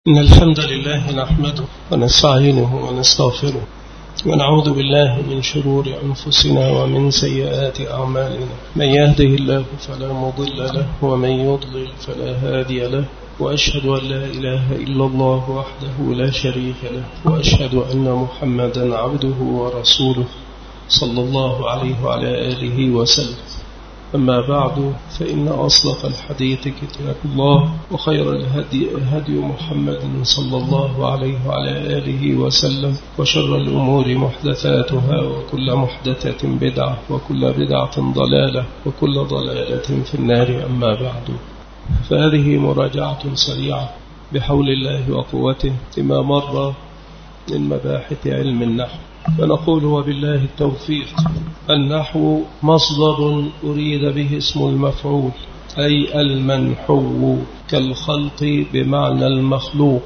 إن الحمد لله نحمده ونستعينه ونستغفره ونعوذ بالله من شرور أنفسنا ومن سيئات أعمالنا. من يهده الله فلا مضل له ومن يضلل فلا هادي له، وأشهد أن لا إله إلا الله وحده لا شريك له، وأشهد أن محمدا عبده ورسوله صلى الله عليه وعلى آله وسلم. أما بعد، فإن أصدق الحديث كتاب الله، وخير الهدي هدي محمد صلى الله عليه وعلى آله وسلم، وشر الأمور محدثاتها، وكل محدثة بدعة، وكل بدعة ضلالة، وكل ضلالة في النار. أما بعد، فهذه مراجعة سريعة بحول الله وقوته لما مر من مباحث علم النحو، فنقول وبالله التوفيق. النحو مصدر أريد به اسم المفعول، أي المنحو، كالخلق بمعنى المخلوق،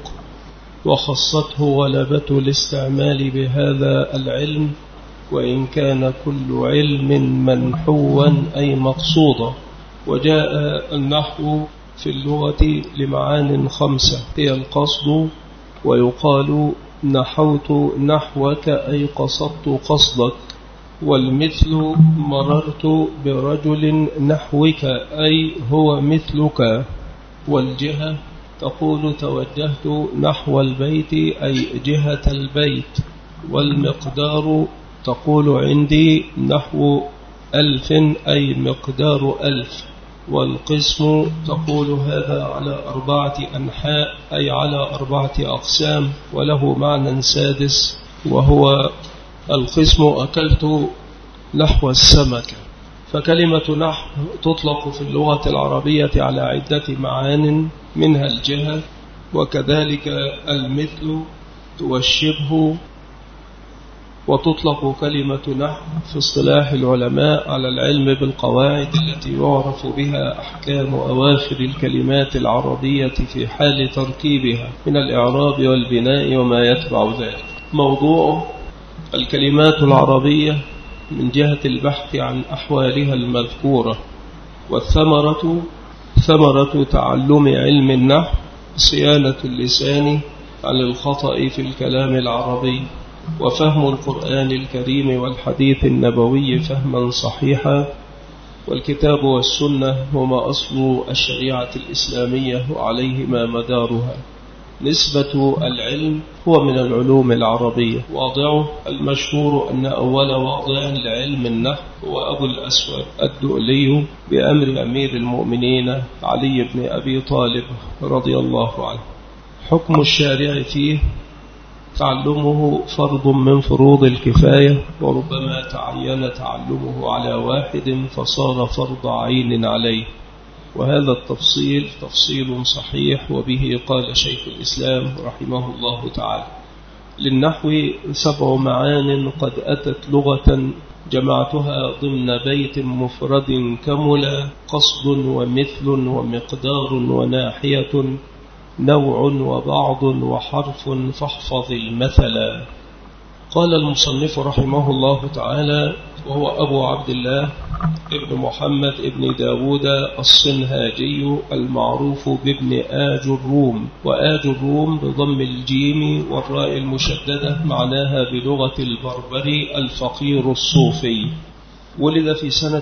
وخصته غلبة الاستعمال بهذا العلم، وإن كان كل علم منحوا أي مقصودا. وجاء النحو في اللغة لمعان 5، هي القصد، ويقال نحوت نحوك أي قصدت قصدك، والمثل مررت برجل نحوك أي هو مثلك، والجهة تقول توجهت نحو البيت أي جهة البيت، والمقدار تقول عندي نحو 1000 أي مقدار 1000، والقسم تقول هذا على 4 أنحاء أي على 4 أقسام، وله معنى سادس وهو القسم أكلت نحو السمكة. فكلمة نحو تطلق في اللغة العربية على عدة معان، منها الجهة، وكذلك المثل والشبه. وتطلق كلمة نحو في اصطلاح العلماء على العلم بالقواعد التي يعرف بها أحكام أواخر الكلمات العربية في حال تركيبها من الإعراب والبناء وما يتبع ذلك. موضوع الكلمات العربية من جهة البحث عن أحوالها المذكورة. والثمرة ثمرة تعلم علم النحو صيانة اللسان عن الخطأ في الكلام العربي، وفهم القرآن الكريم والحديث النبوي فهما صحيحا. والكتاب والسنة هما أصل الشريعة الإسلامية وعليهما مدارها. نسبة العلم هو من العلوم العربية. واضعه المشهور أن أول واضع لعلم النحو هو أبو الأسود الدؤلي بأمر أمير المؤمنين علي بن أبي طالب رضي الله عنه. حكم الشارع فيه تعلمه فرض من فروض الكفاية، وربما تعين تعلمه على واحد فصار فرض عين عليه، وهذا التفصيل تفصيل صحيح، وبه قال شيخ الإسلام رحمه الله تعالى. للنحو 7 معان قد أتت لغة، جمعتها ضمن بيت مفرد كملا: قصد ومثل ومقدار وناحية، نوع وبعض وحرف، فاحفظ المثل. قال المصنف رحمه الله تعالى، وهو أبو عبد الله ابن محمد ابن داود الصنهاجي المعروف بابن آج الروم، وآج الروم بضم الجيم والراء المشددة معناها بلغة البربري الفقير الصوفي. ولد في سنة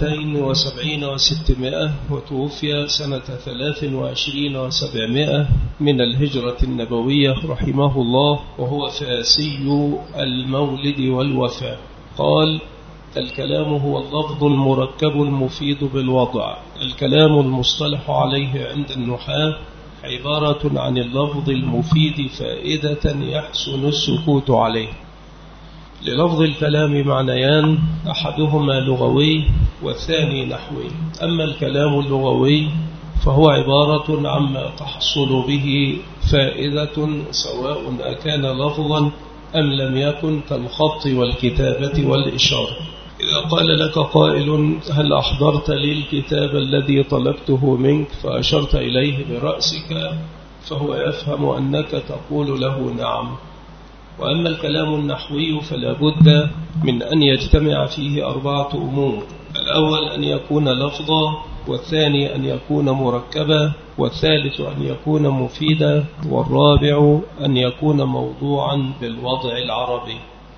72 و600، وتوفي سنة 23 و700 من الهجرة النبوية رحمه الله، وهو فاسي المولد والوفاة. قال: الكلام هو اللفظ المركب المفيد بالوضع. الكلام المصطلح عليه عند النحاة عبارة عن اللفظ المفيد فائدة يحسن السكوت عليه. للفظ الكلام معنيان، أحدهما لغوي والثاني نحوي. أما الكلام اللغوي فهو عبارة عما تحصل به فائدة، سواء أكان لفظا أم لم يكن، كالخط والكتابة والإشارة. إذا قال لك قائل: هل أحضرت لي الكتاب الذي طلبته منك؟ فأشرت إليه برأسك، فهو يفهم أنك تقول له نعم. وأما الكلام النحوي فلا بد من أن يجتمع فيه 4 أمور. الأول أن يكون لفظا والثاني أن يكون مركبا، والثالث أن يكون مفيدا، والرابع أن يكون موضوعا بالوضع العربي.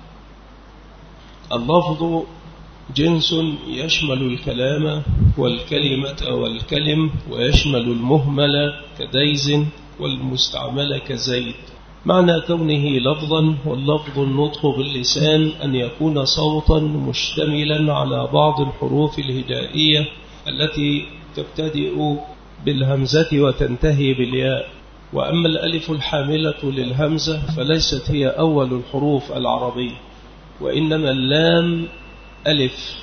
اللفظ جنس يشمل الكلام والكلمة والكلم، ويشمل المهمل كديز والمستعمل كزيد. معنى كونه لفظا، واللفظ النطق باللسان، أن يكون صوتا مشتملا على بعض الحروف الهجائية التي تبتدئ بالهمزة وتنتهي بالياء. وأما الألف الحاملة للهمزة فليست هي أول الحروف العربية، وإنما اللام ألف،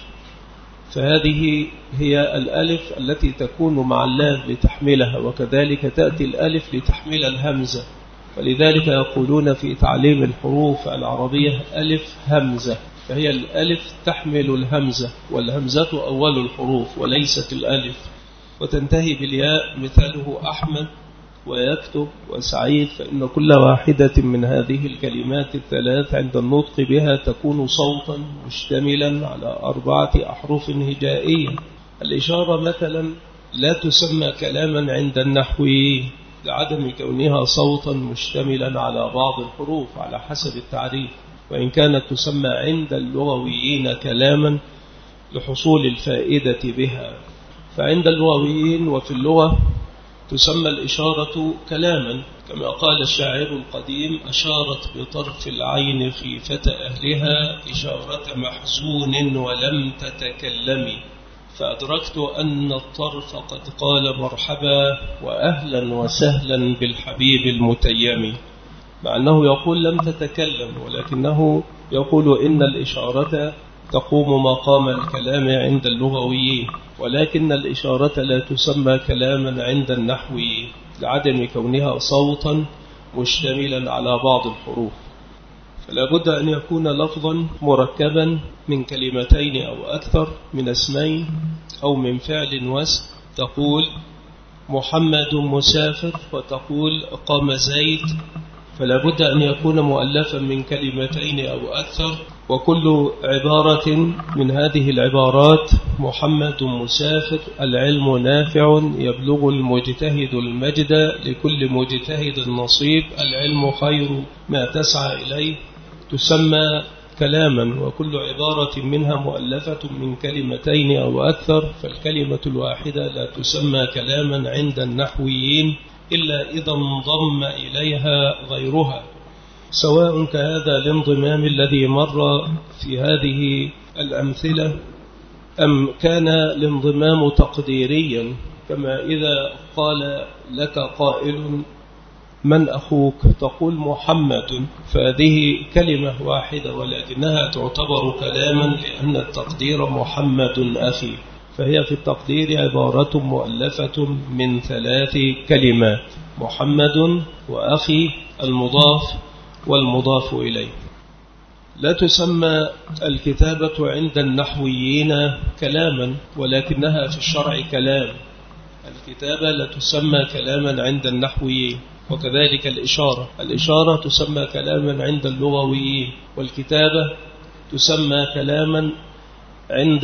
فهذه هي الألف التي تكون مع اللام لتحملها، وكذلك تأتي الألف لتحمل الهمزة. ولذلك يقولون في تعليم الحروف العربية ألف همزة، فهي الألف تحمل الهمزة، والهمزة أول الحروف وليست الألف. وتنتهي بالياء، مثاله أحمد ويكتب وسعيد، فإن كل واحدة من هذه الكلمات الثلاث عند النطق بها تكون صوتا مشتملا على 4 أحرف هجائية. الإشارة مثلا لا تسمى كلاما عند النحويين لعدم كونها صوتا مشتملا على بعض الحروف على حسب التعريف، وإن كانت تسمى عند اللغويين كلاما لحصول الفائدة بها. فعند اللغويين وفي اللغة تسمى الإشارة كلاما، كما قال الشاعر القديم: أشارت بطرف العين خيفة أهلها إشارة محزون ولم تتكلمي. فأدركت أن الطرف قد قال مرحبا وأهلا وسهلا بالحبيب المتيم، مع أنه يقول لم تتكلم، ولكنه يقول إن الإشارة تقوم مقام الكلام عند اللغويين، ولكن الإشارة لا تسمى كلاما عند النحويين لعدم كونها صوتا مشتملا على بعض الحروف. فلا بد أن يكون لفظا مركبا من كلمتين أو أكثر، من اسمين أو من فعل واسم. تقول محمد مسافر، وتقول قام زيد، فلا بد أن يكون مؤلفا من كلمتين أو أكثر. وكل عبارة من هذه العبارات: محمد مسافر، العلم نافع، يبلغ المجتهد المجد، لكل مجتهد نصيب، العلم خير ما تسعى إليه، تسمى كلاما. وكل عبارة منها مؤلفة من كلمتين أو أكثر، فالكلمة الواحدة لا تسمى كلاما عند النحويين إلا إذا انضم إليها غيرها، سواء كهذا الانضمام الذي مر في هذه الأمثلة أم كان الانضمام تقديريا، كما إذا قال لك قائل من أخوك؟ تقول محمد، فهذه كلمة واحدة ولكنها تعتبر كلاما لأن التقدير محمد أخي، فهي في التقدير عبارة مؤلفة من 3 كلمات: محمد وأخي، المضاف والمضاف إليه. لا تسمى الكتابة عند النحويين كلاما، ولكنها في الشرع كلام. الكتابة لا تسمى كلاما عند النحويين، وكذلك الإشارة تسمى كلاما عند اللغويين، والكتابة تسمى كلاما عند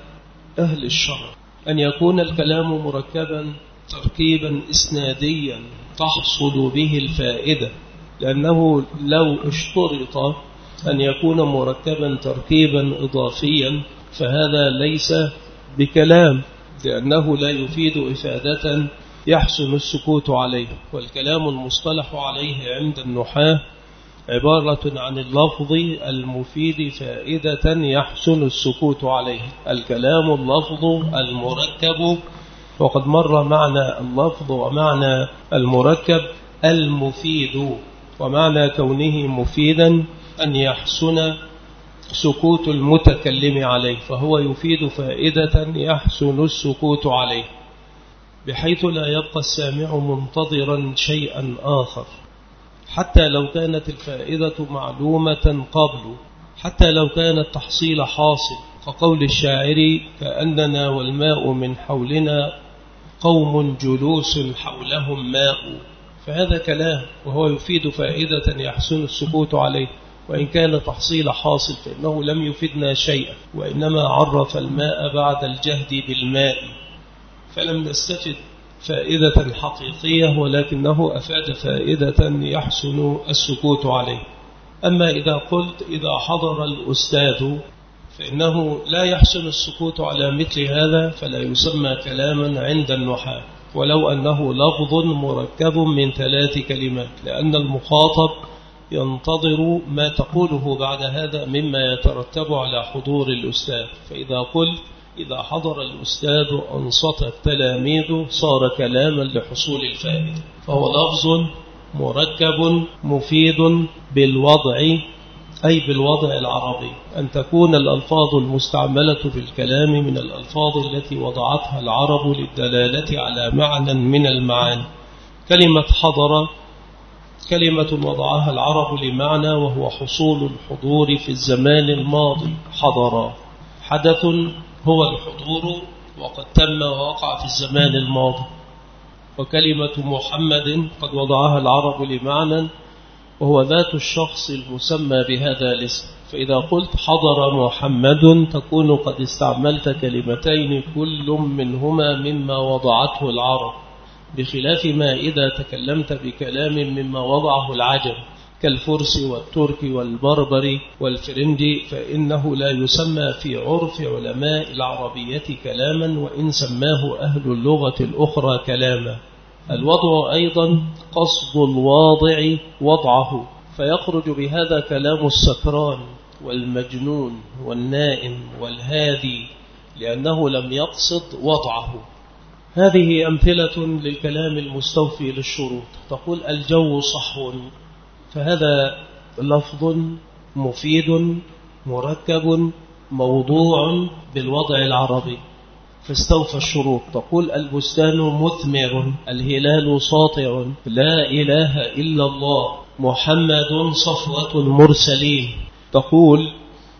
أهل الشرع. أن يكون الكلام مركبا تركيبا إسناديا تحصل به الفائدة، لأنه لو اشترط أن يكون مركبا تركيبا إضافيا فهذا ليس بكلام، لأنه لا يفيد إفادة يحسن السكوت عليه. والكلام المصطلح عليه عند النحاة عبارة عن اللفظ المفيد فائدة يحسن السكوت عليه. الكلام اللفظ المركب، وقد مر معنى اللفظ ومعنى المركب المفيد، ومعنى كونه مفيدا أن يحسن سكوت المتكلم عليه، فهو يفيد فائدة يحسن السكوت عليه، بحيث لا يبقى السامع منتظرا شيئا آخر، حتى لو كانت الفائدة معلومة قبل، حتى لو كان التحصيل حاصل، كقول الشاعر: كأننا والماء من حولنا قوم جلوس حولهم ماء. فهذا كلام وهو يفيد فائدة يحسن السكوت عليه، وإن كان تحصيل حاصل فإنه لم يفيدنا شيئا، وإنما عرف الماء بعد الجهد بالماء. فلم نستفد فائدة حقيقية، ولكنه أفاد فائدة يحسن السكوت عليه. أما إذا قلت إذا حضر الأستاذ فإنه لا يحسن السكوت على مثل هذا، فلا يسمى كلاما عند النحاة، ولو أنه لفظ مركب من 3 كلمات، لأن المخاطب ينتظر ما تقوله بعد هذا مما يترتب على حضور الأستاذ. فإذا قلت إذا حضر الأستاذ أنصت التلاميذ صار كلاما لحصول الفائدة، فهو لفظ مركب مفيد بالوضع، أي بالوضع العربي، أن تكون الألفاظ المستعملة في الكلام من الألفاظ التي وضعتها العرب للدلالة على معنى من المعاني. كلمة حضر كلمة وضعها العرب لمعنى، وهو حصول الحضور في الزمان الماضي. حضر حدث هو الحضور وقد تم ووقع في الزمان الماضي. وكلمة محمد قد وضعها العرب لمعنى، وهو ذات الشخص المسمى بهذا الاسم. فإذا قلت حضر محمد تكون قد استعملت كلمتين كل منهما مما وضعته العرب، بخلاف ما إذا تكلمت بكلام مما وضعه العجم كالفرس والترك والبربر والفرنجي، فإنه لا يسمى في عرف علماء العربية كلاما، وإن سماه أهل اللغة الأخرى كلاما. الوضع أيضا قصد الواضع وضعه، فيخرج بهذا كلام السكران والمجنون والنائم والهادي، لأنه لم يقصد وضعه. هذه أمثلة للكلام المستوفي للشروط. تقول الجو صحو، فهذا لفظ مفيد مركب موضوع بالوضع العربي فاستوفى الشروط. تقول البستان مثمر، الهلال ساطع، لا إله إلا الله، محمد صفوة المرسلين. تقول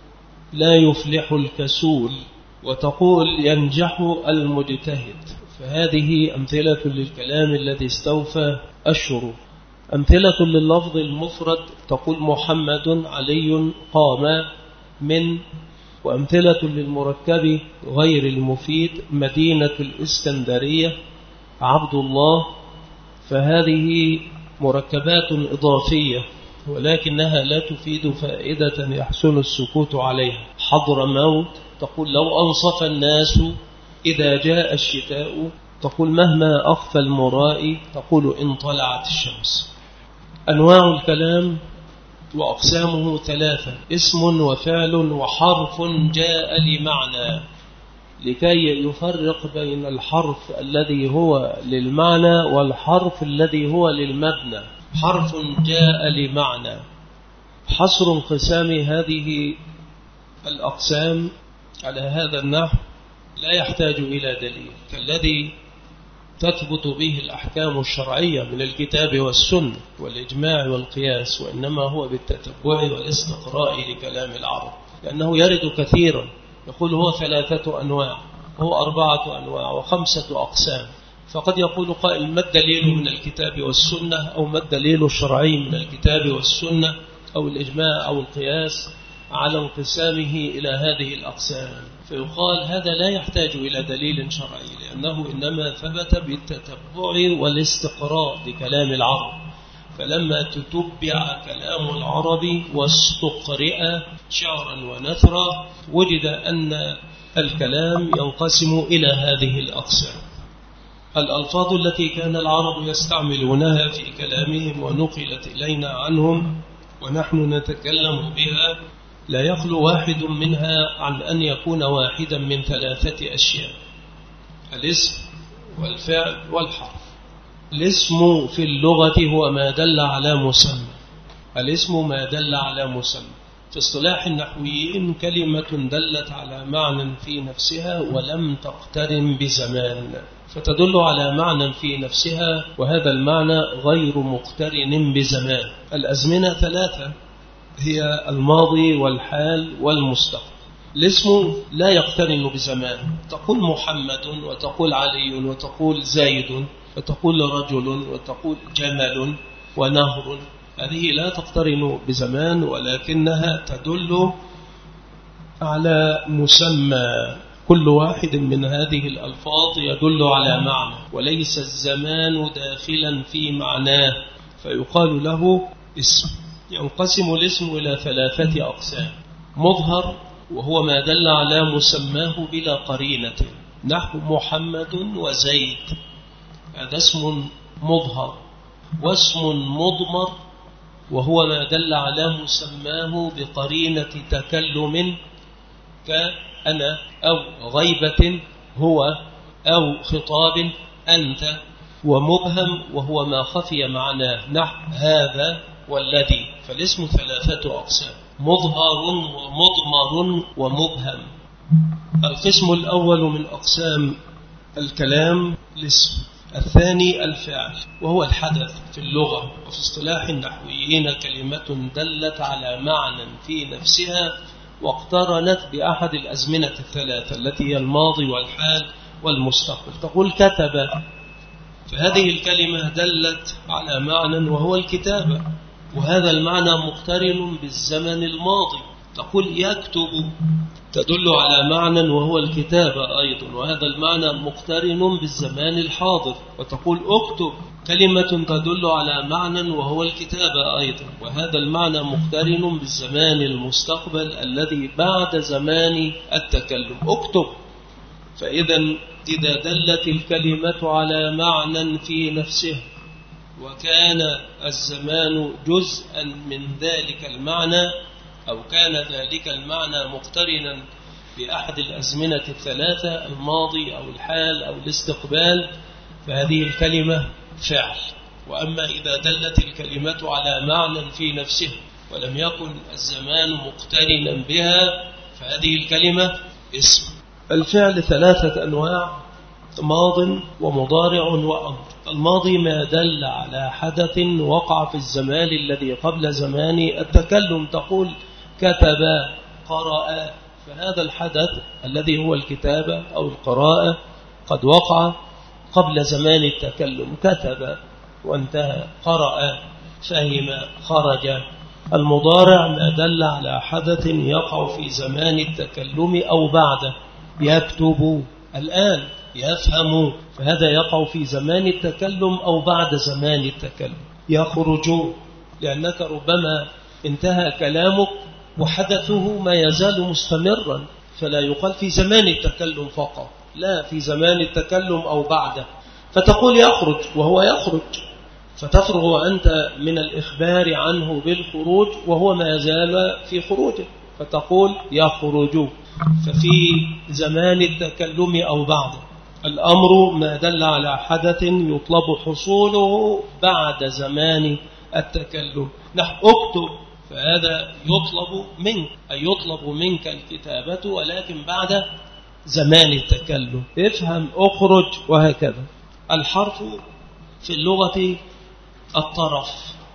لا يفلح الكسول، وتقول ينجح المجتهد. فهذه أمثلة للكلام الذي استوفى الشروط. أمثلة لللفظ المفرد، تقول محمد علي قام من. وأمثلة للمركب غير المفيد مدينة الإسكندرية، عبد الله. فهذه مركبات إضافية ولكنها لا تفيد فائدة يحسن السكوت عليها. حضر موت، تقول لو أنصف الناس إذا جاء الشتاء. تقول مهما أخفى المرائي، تقول إن طلعت الشمس. أنواع الكلام وأقسامه 3: اسم وفعل وحرف جاء لمعنى، لكي يفرق بين الحرف الذي هو للمعنى والحرف الذي هو للمبنى. حرف جاء لمعنى. حصر انقسام هذه الأقسام على هذا النحو لا يحتاج إلى دليل، كالذي تثبت به الأحكام الشرعية من الكتاب والسنة والإجماع والقياس، وإنما هو بالتتبع والاستقراء لكلام العرب، لأنه يرد كثيرا. يقول هو 3 أنواع، هو 4 أنواع و5 أقسام. فقد يقول قائل ما الدليل من الكتاب والسنة، أو ما الدليل الشرعي من الكتاب والسنة أو الإجماع أو القياس على انقسامه إلى هذه الأقسام. فيقال هذا لا يحتاج إلى دليل شرعي، لأنه إنما ثبت بالتتبع والاستقراء لكلام العرب. فلما تتبع كلام العرب واستقرئ شعرا ونثرا، وجد أن الكلام ينقسم إلى هذه الأقسام. الألفاظ التي كان العرب يستعملونها في كلامهم ونقلت إلينا عنهم ونحن نتكلم بها، لا يخلو واحد منها عن أن يكون واحدا من 3 أشياء: الاسم والفعل والحرف. الاسم في اللغة هو ما دل على مسمى. الاسم ما دل على مسمى. في اصطلاح النحويين كلمة دلت على معنى في نفسها ولم تقترن بزمان، فتدل على معنى في نفسها، وهذا المعنى غير مقترن بزمان. الأزمنة 3 هي الماضي والحال والمستقبل. الاسم لا يقترن بزمان. تقول محمد وتقول علي وتقول زيد وتقول رجل وتقول جمل ونهر، هذه لا تقترن بزمان، ولكنها تدل على مسمى. كل واحد من هذه الألفاظ يدل على معنى، وليس الزمان داخلا في معناه، فيقال له اسم. ينقسم الاسم إلى 3 أقسام: مظهر، وهو ما دل على مسماه بلا قرينة، نحو محمد وزيد، هذا اسم مظهر. واسم مضمر، وهو ما دل على مسماه بقرينة تكلم، كأنا، أو غيبة هو، أو خطاب أنت. ومبهم، وهو ما خفي معناه، نحو هذا والذي. فالاسم 3 أقسام: مظهر ومضمر ومبهم. القسم الأول من أقسام الكلام الاسم. الثاني الفعل، وهو الحدث في اللغة، وفي اصطلاح النحويين كلمة دلت على معنى في نفسها واقترنت بأحد الأزمنة 3 التي هي الماضي والحال والمستقبل. تقول كتب، فهذه الكلمة دلت على معنى وهو الكتابة، وهذا المعنى مقترن بالزمن الماضي. تقول يكتب، تدل على معنى وهو الكتابة أيضا، وهذا المعنى مقترن بالزمان الحاضر. وتقول أكتب، كلمة تدل على معنى وهو الكتابة أيضا، وهذا المعنى مقترن بالزمان المستقبل الذي بعد زمان التكلم. أكتب. فإذا إذا دلت الكلمة على معنى في نفسه وكان الزمان جزءا من ذلك المعنى، أو كان ذلك المعنى مقترنا بأحد الأزمنة 3 الماضي أو الحال أو الاستقبال، فهذه الكلمة فعل. وأما إذا دلت الكلمة على معنى في نفسه ولم يكن الزمان مقترنا بها، فهذه الكلمة اسم. الفعل 3 أنواع: ماض ومضارع وأمر. الماضي ما دل على حدث وقع في الزمان الذي قبل زمان التكلم. تقول كتب، قرأ، فهذا الحدث الذي هو الكتابة أو القراءة قد وقع قبل زمان التكلم. كتب وانتهى، قرأ، فهم، خرج. المضارع ما دل على حدث يقع في زمان التكلم أو بعده. يكتب الآن، يفهم، فهذا يقع في زمان التكلم أو بعد زمان التكلم. يخرج، لأنك ربما انتهى كلامك وحدثه ما يزال مستمرا، فلا يقال في زمان التكلم فقط، لا، في زمان التكلم أو بعده. فتقول يخرج وهو يخرج، فتفرغ أنت من الإخبار عنه بالخروج وهو ما يزال في خروجه، فتقول يخرج. ففي زمان التكلم أو بعده. الأمر ما دل على حدث يطلب حصوله بعد زمان التكلم، نحو اكتب، فهذا يطلب منك، أي يطلب منك الكتابة ولكن بعد زمان التكلم. افهم، اخرج، وهكذا. الحرف في اللغة الطرف،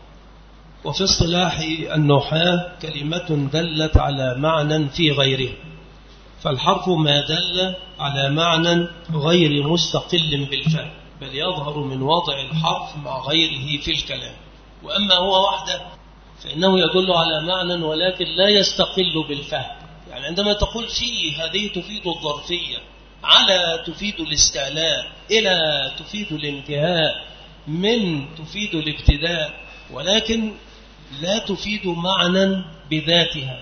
وفي اصطلاح النحاة كلمة دلت على معنى في غيره. فالحرف ما دل على معنى غير مستقل بالفهم، بل يظهر من وضع الحرف مع غيره في الكلام. وأما هو وحده فإنه يدل على معنى ولكن لا يستقل بالفهم. يعني عندما تقول فيه، هذه تفيد الظرفية، على تفيد الاستعلاء، إلى تفيد الانتهاء، من تفيد الابتداء، ولكن لا تفيد معنى بذاتها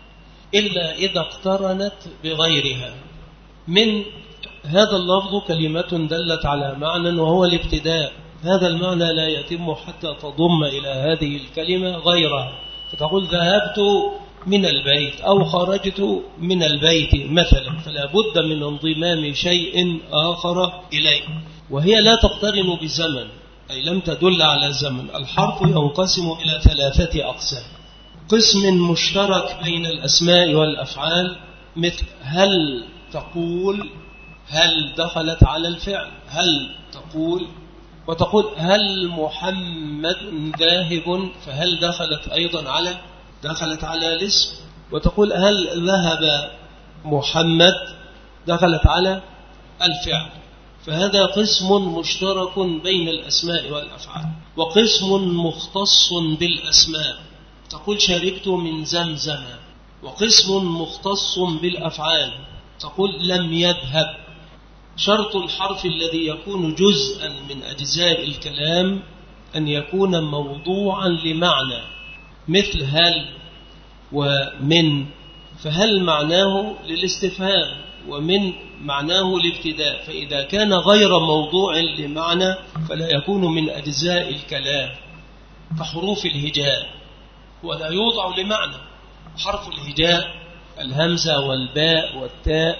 إلا إذا اقترنت بغيرها. من هذا اللفظ كلمة دلت على معنى وهو الابتداء، هذا المعنى لا يتم حتى تضم إلى هذه الكلمة غيرها. فتقول ذهبت من البيت أو خرجت من البيت مثلا، فلا بد من انضمام شيء آخر إليه، وهي لا تقترن بزمن، أي لم تدل على زمن. الحرف ينقسم إلى 3 أقسام: قسم مشترك بين الأسماء والأفعال، مثل هل تقول، هل دخلت على الفعل، هل تقول. وتقول هل محمد ذاهب، فهل دخلت أيضا على الاسم. وتقول هل ذهب محمد، دخلت على الفعل. فهذا قسم مشترك بين الأسماء والأفعال. وقسم مختص بالأسماء، تقول شربت من زمزم. وقسم مختص بالأفعال، تقول لم يذهب. شرط الحرف الذي يكون جزءا من أجزاء الكلام أن يكون موضوعا لمعنى، مثل هل ومن، فهل معناه للاستفهام ومن معناه الابتداء، فإذا كان غير موضوع لمعنى فلا يكون من أجزاء الكلام. كحروف الهجاء ولا يوضع لمعنى. حرف الهجاء الهمزة والباء والتاء،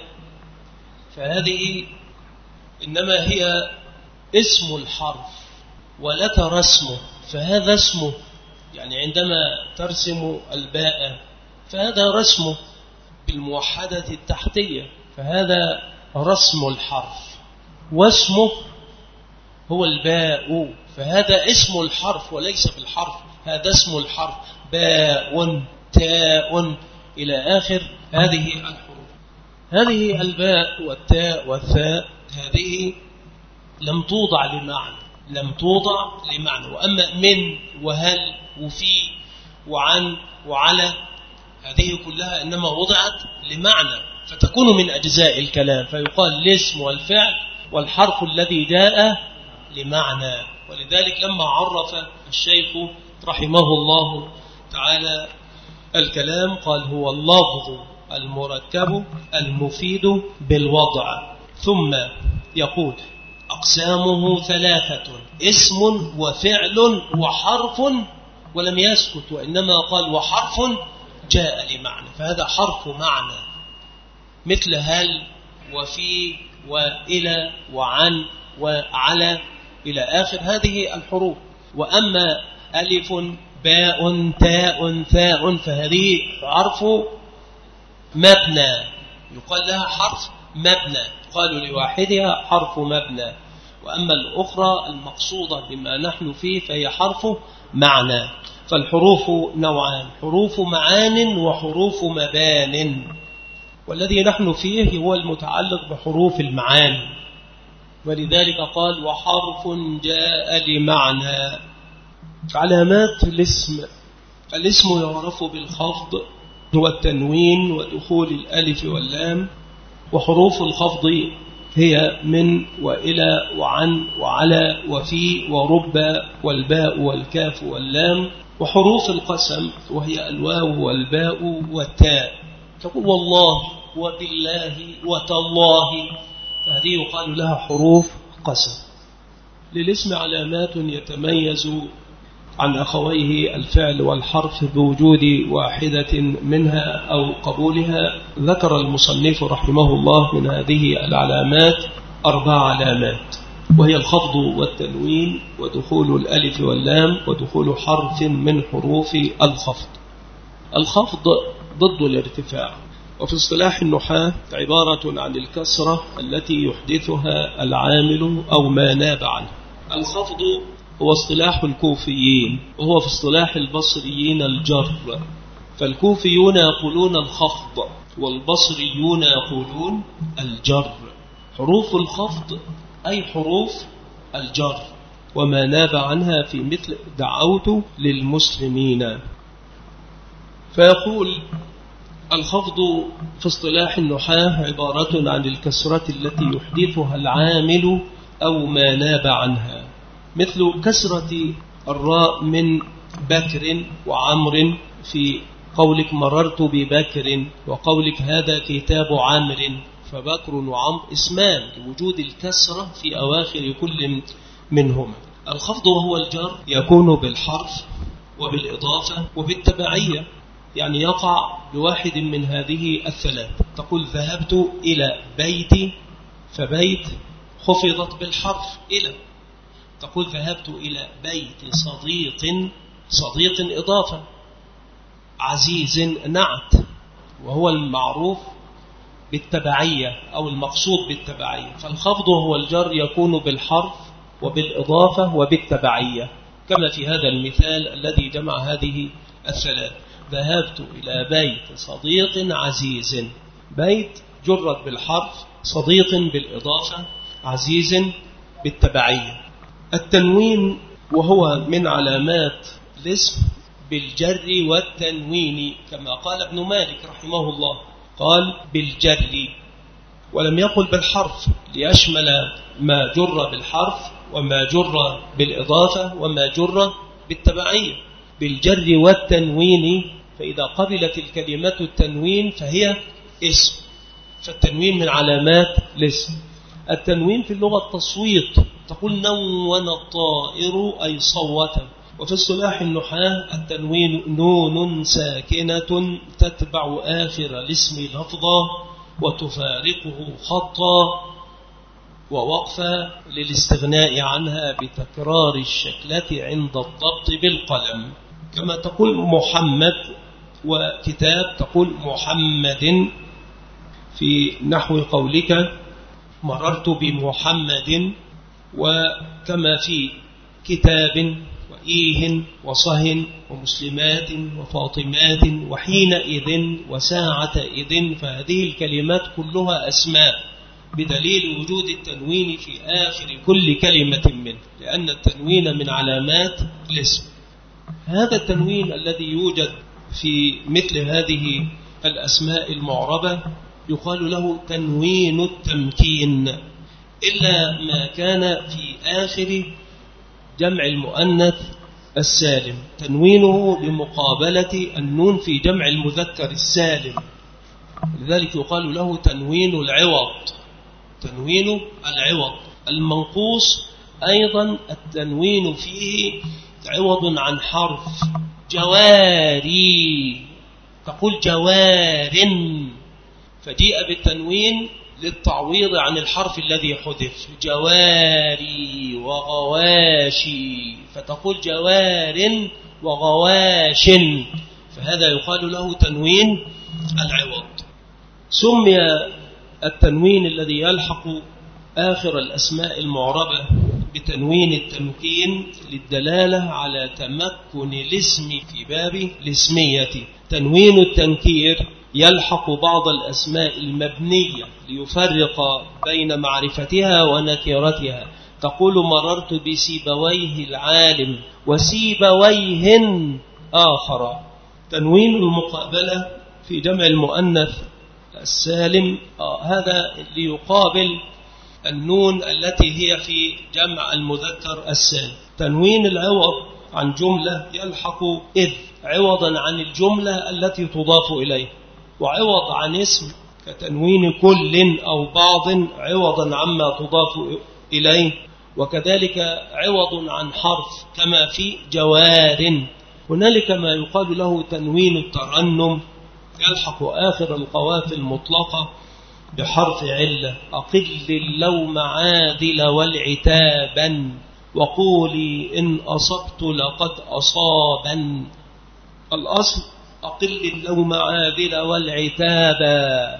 فهذه إنما هي اسم الحرف ولك رسمه، فهذا اسمه. يعني عندما ترسم الباء فهذا رسمه بالموحدة التحتية، فهذا رسم الحرف، واسمه هو الباء، فهذا اسم الحرف وليس بالحرف، هذا اسم الحرف، باء تاء إلى آخر هذه الحروف. هذه الباء والتاء والثاء هذه لم توضع لمعنى، لم توضع لمعنى. وأما من وهل وفي وعن وعلى هذه كلها إنما وضعت لمعنى، فتكون من أجزاء الكلام، فيقال الاسم والفعل والحرف الذي جاء لمعنى. ولذلك لما عرف الشيخ رحمه الله تعالى الكلام قال هو اللفظ المركب المفيد بالوضع، ثم يقول أقسامه ثلاثة: اسم وفعل وحرف، ولم يسكت وإنما قال وحرف جاء لمعنى، فهذا حرف معنى، مثل هل وفي وإلى وعن وعلى إلى آخر هذه الحروف. وأما ألف باء تاء ثاء فهذه حرف مبنى، يقال لها حرف مبنى، قالوا لواحدها حرف مبنى. وأما الأخرى المقصودة بما نحن فيه فهي حرف معنى. فالحروف نوعان: حروف معان وحروف مبان، والذي نحن فيه هو المتعلق بحروف المعاني، ولذلك قال وحرف جاء لمعنى. علامات الاسم: الاسم يعرف بالخفض والتنوين ودخول الألف واللام، وحروف الخفض هي من وإلى وعن وعلى وفي ورب والباء والكاف واللام. وحروف القسم وهي الواو والباء والتاء، تقول والله وبالله وتالله، فهذه يقال لها حروف قسم. للاسم علامات يتميز عن أخويه الفعل والحرف بوجود واحدة منها أو قبولها. ذكر المصنف رحمه الله من هذه العلامات 4 علامات، وهي الخفض والتنوين ودخول الألف واللام ودخول حرف من حروف الخفض. الخفض ضد الارتفاع، وفي اصطلاح النحاة عبارة عن الكسرة التي يحدثها العامل أو ما ناب عنه. الخفض هو اصطلاح الكوفيين، وهو في اصطلاح البصريين الجر، فالكوفيون يقولون الخفض والبصريون يقولون الجر. حروف الخفض أي حروف الجر وما ناب عنها في مثل دعوت للمسلمين. فيقول الخفض في اصطلاح النحاة عبارة عن الكسرة التي يحدثها العامل أو ما ناب عنها، مثل كسرة الراء من بكر وعمر في قولك مررت ببكر، وقولك هذا كتاب عمر، فبكر وعمر اسمان لوجود الكسرة في أواخر كل منهما. الخفض وهو الجر يكون بالحرف وبالإضافة وبالتبعية، يعني يقع بواحد من هذه الثلاث. تقول ذهبت إلى بيتي، فبيت خفضت بالحرف إلى. تقول ذهبت إلى بيت صديق، صديق إضافة. عزيز نعت، وهو المعروف بالتبعية أو المقصود بالتبعية. فالخفض وهو الجر يكون بالحرف وبالإضافة وبالتبعية، كما في هذا المثال الذي جمع هذه الثلاث: ذهبت إلى بيت صديق عزيز. بيت جرت بالحرف، صديق بالإضافة، عزيز بالتبعية. التنوين وهو من علامات الاسم بالجر والتنوين، كما قال ابن مالك رحمه الله، قال بالجر ولم يقل بالحرف ليشمل ما جر بالحرف وما جر بالإضافة وما جر بالتبعية بالجر والتنوين. فإذا قبلت الكلمة التنوين فهي اسم، فالتنوين من علامات الاسم. التنوين في اللغة التصويت، تقول نون الطائر أي صوت. وفي اصطلاح النحاة التنوين نون ساكنة تتبع آخر الاسم لفظا وتفارقه خطا ووقفا للاستغناء عنها بتكرار الشكلة عند الضبط بالقلم. كما تقول محمد، وكتاب تقول محمد، في نحو قولك مررت بمحمد. وكما في كتاب وإيه وصهن ومسلمات وفاطمات وحينئذ وساعتئذ، فهذه الكلمات كلها أسماء بدليل وجود التنوين في آخر كل كلمة منه، لأن التنوين من علامات الاسم. هذا التنوين الذي يوجد في مثل هذه الأسماء المعربة يقال له تنوين التمكين، إلا ما كان في آخر جمع المؤنث السالم، تنوينه بمقابلة النون في جمع المذكر السالم، لذلك يقال له تنوين العوض. تنوين العوض المنقوص أيضا التنوين فيه عوض عن حرف. جواري تقول جوار، فجيء بالتنوين للتعويض عن الحرف الذي حذف، جواري وغواشي، فتقول جوار وغواش، فهذا يقال له تنوين العوض. سمي التنوين الذي يلحق آخر الأسماء المعربة بتنوين التمكين للدلالة على تمكن الاسم في باب الاسمية. تنوين التنكير يلحق بعض الأسماء المبنية ليفرق بين معرفتها ونكرتها. تقول مررت بسيبويه العالم وسيبويه آخر. تنوين المقابلة في جمع المؤنث السالم هذا ليقابل النون التي هي في جمع المذكر السالم. تنوين العوض عن جملة يلحق إذ عوضا عن الجملة التي تضاف إليه، وعوض عن اسم كتنوين كل أو بعض عوضا عما تضاف إليه، وكذلك عوض عن حرف كما في جوار. هنالك ما يقال له تنوين الترنم، يلحق آخر القوافي المطلقة بحرف علة. أقل اللوم عادل والعتابا وقولي إن أصبت لقد أصابا. الأصل أقل اللوم عادل والعتابا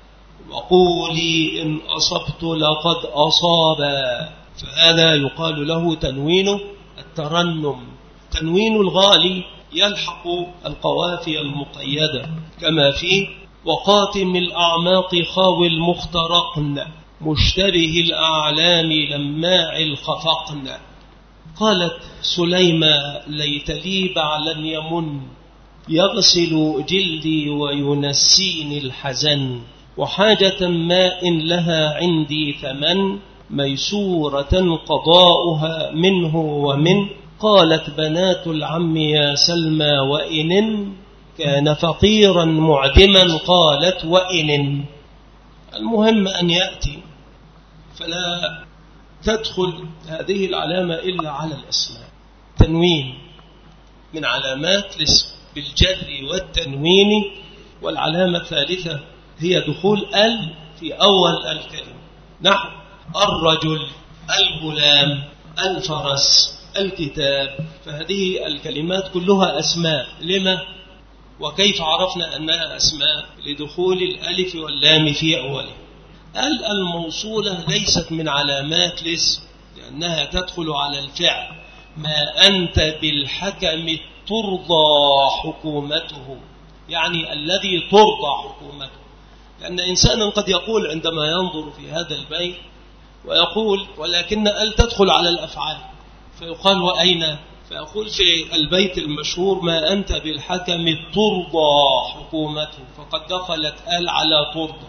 وقولي إن أصبت لقد أصابا، فهذا يقال له تنوين الترنم. تنوين الغالي يلحق القوافي المقيدة كما في وقاتم الأعماق خاوي المخترقن مشتبه الأعلام لماع الخفقن. قالت سليمة ليت لي بعلا يمن يغسل جلدي وينسيني الحزن وحاجة ماء لها عندي ثمن ميسورة قضاؤها منه ومن. قالت بنات العم يا سلمى وإن كان فقيرا معدما قالت وإن. المهم أن يأتي، فلا تدخل هذه العلامة إلا على الأسماء. تنوين من علامات الاسم بالجر والتنوين. والعلامة الثالثة هي دخول ال في أول الكلمة، نحو الرجل، الغلام، الفرس، الكتاب. فهذه الكلمات كلها أسماء. لما وكيف عرفنا أنها أسماء؟ لدخول الألف واللام في أوله. الموصولة ليست من علامات الاسم لأنها تدخل على الفعل. ما أنت بالحكم ترضى حكومته، يعني الذي ترضى حكومته. لأن إنسانا قد يقول عندما ينظر في هذا البيت ويقول ولكن ال تدخل على الأفعال، فيقال وأين؟ فيقول في البيت المشهور ما أنت بالحكم ترضى حكومته، فقد دخلت ال على ترضى.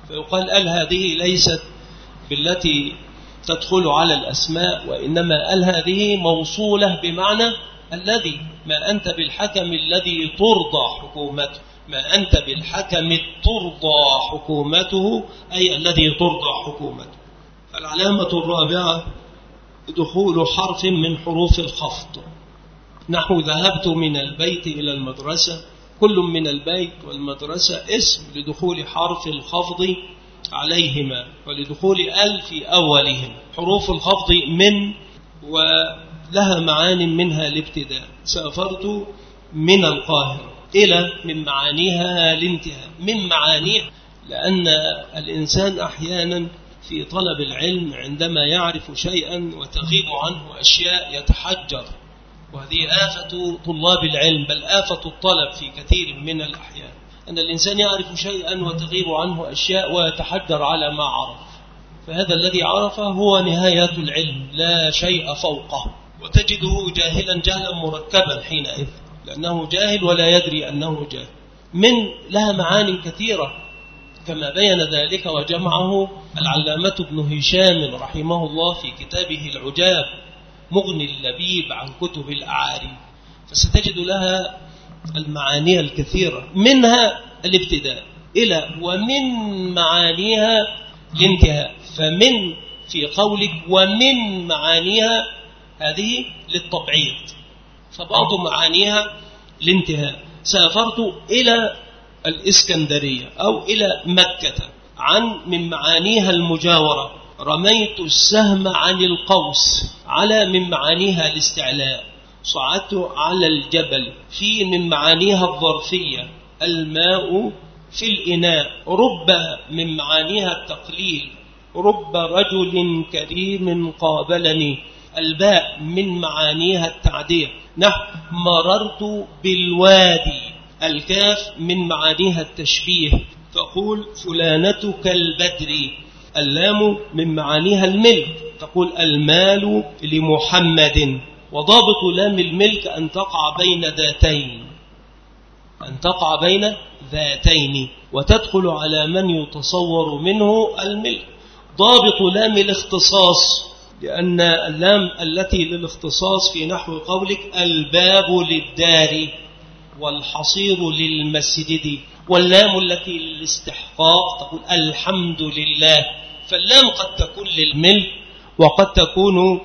فيقال هذه ليست بالتي تدخل على الأسماء، وإنما هذه موصولة بمعنى الذي، ما أنت بالحكم الذي ترضى حكومته، ما أنت بالحكم ترضى حكومته، أي الذي ترضى حكومته. العلامة الرابعة دخول حرف من حروف الخفض، نحو ذهبت من البيت إلى المدرسة. كل من البيت والمدرسة اسم لدخول حرف الخفض عليهما ولدخول ال في أولهم. حروف الخفض من ولها معان منها الابتداء. سافرت من القاهرة إلى من معانيها الانتهاء. من معانيها لأن الإنسان أحيانا في طلب العلم عندما يعرف شيئا وتغيب عنه أشياء يتحجر، وهذه آفة طلاب العلم، بل آفة الطلب في كثير من الأحيان، أن الإنسان يعرف شيئا وتغيب عنه أشياء ويتحجر على ما عرف. فهذا الذي عرفه هو نهاية العلم، لا شيء فوقه، وتجده جاهلا جهلا مركبا حينئذ، لأنه جاهل ولا يدري أنه جاهل. من لها معاني كثيرة كما بين ذلك وجمعه العلامة ابن هشام رحمه الله في كتابه العجاب مغني اللبيب عن كتب الأعاري. فستجد لها المعاني الكثيرة، منها الابتداء إلى ومن معانيها الانتهاء. فمن في قولك ومن معانيها هذه للتبعيض، فبعض معانيها الانتهاء. سافرت إلى الإسكندرية أو إلى مكة، عن من معانيها المجاورة. رميت السهم عن القوس، على من معانيها الاستعلاء. صعدت على الجبل، في من معانيها الظرفية. الماء في الإناء، رب من معانيها التقليل، رب رجل كريم قابلني. الباء من معانيها التعدية، نحو مررت بالوادي. الكاف من معانيها التشبيه، تقول فلانة كالبدر. اللام من معانيها الملك، تقول المال لمحمد. وضابط لام الملك أن تقع بين ذاتين، أن تقع بين ذاتين وتدخل على من يتصور منه الملك. ضابط لام الاختصاص، لأن اللام التي للاختصاص في نحو قولك الباب للدار والحصير للمسجد. واللام التي للاستحقاق تقول الحمد لله. فاللام قد تكون للملك وقد تكون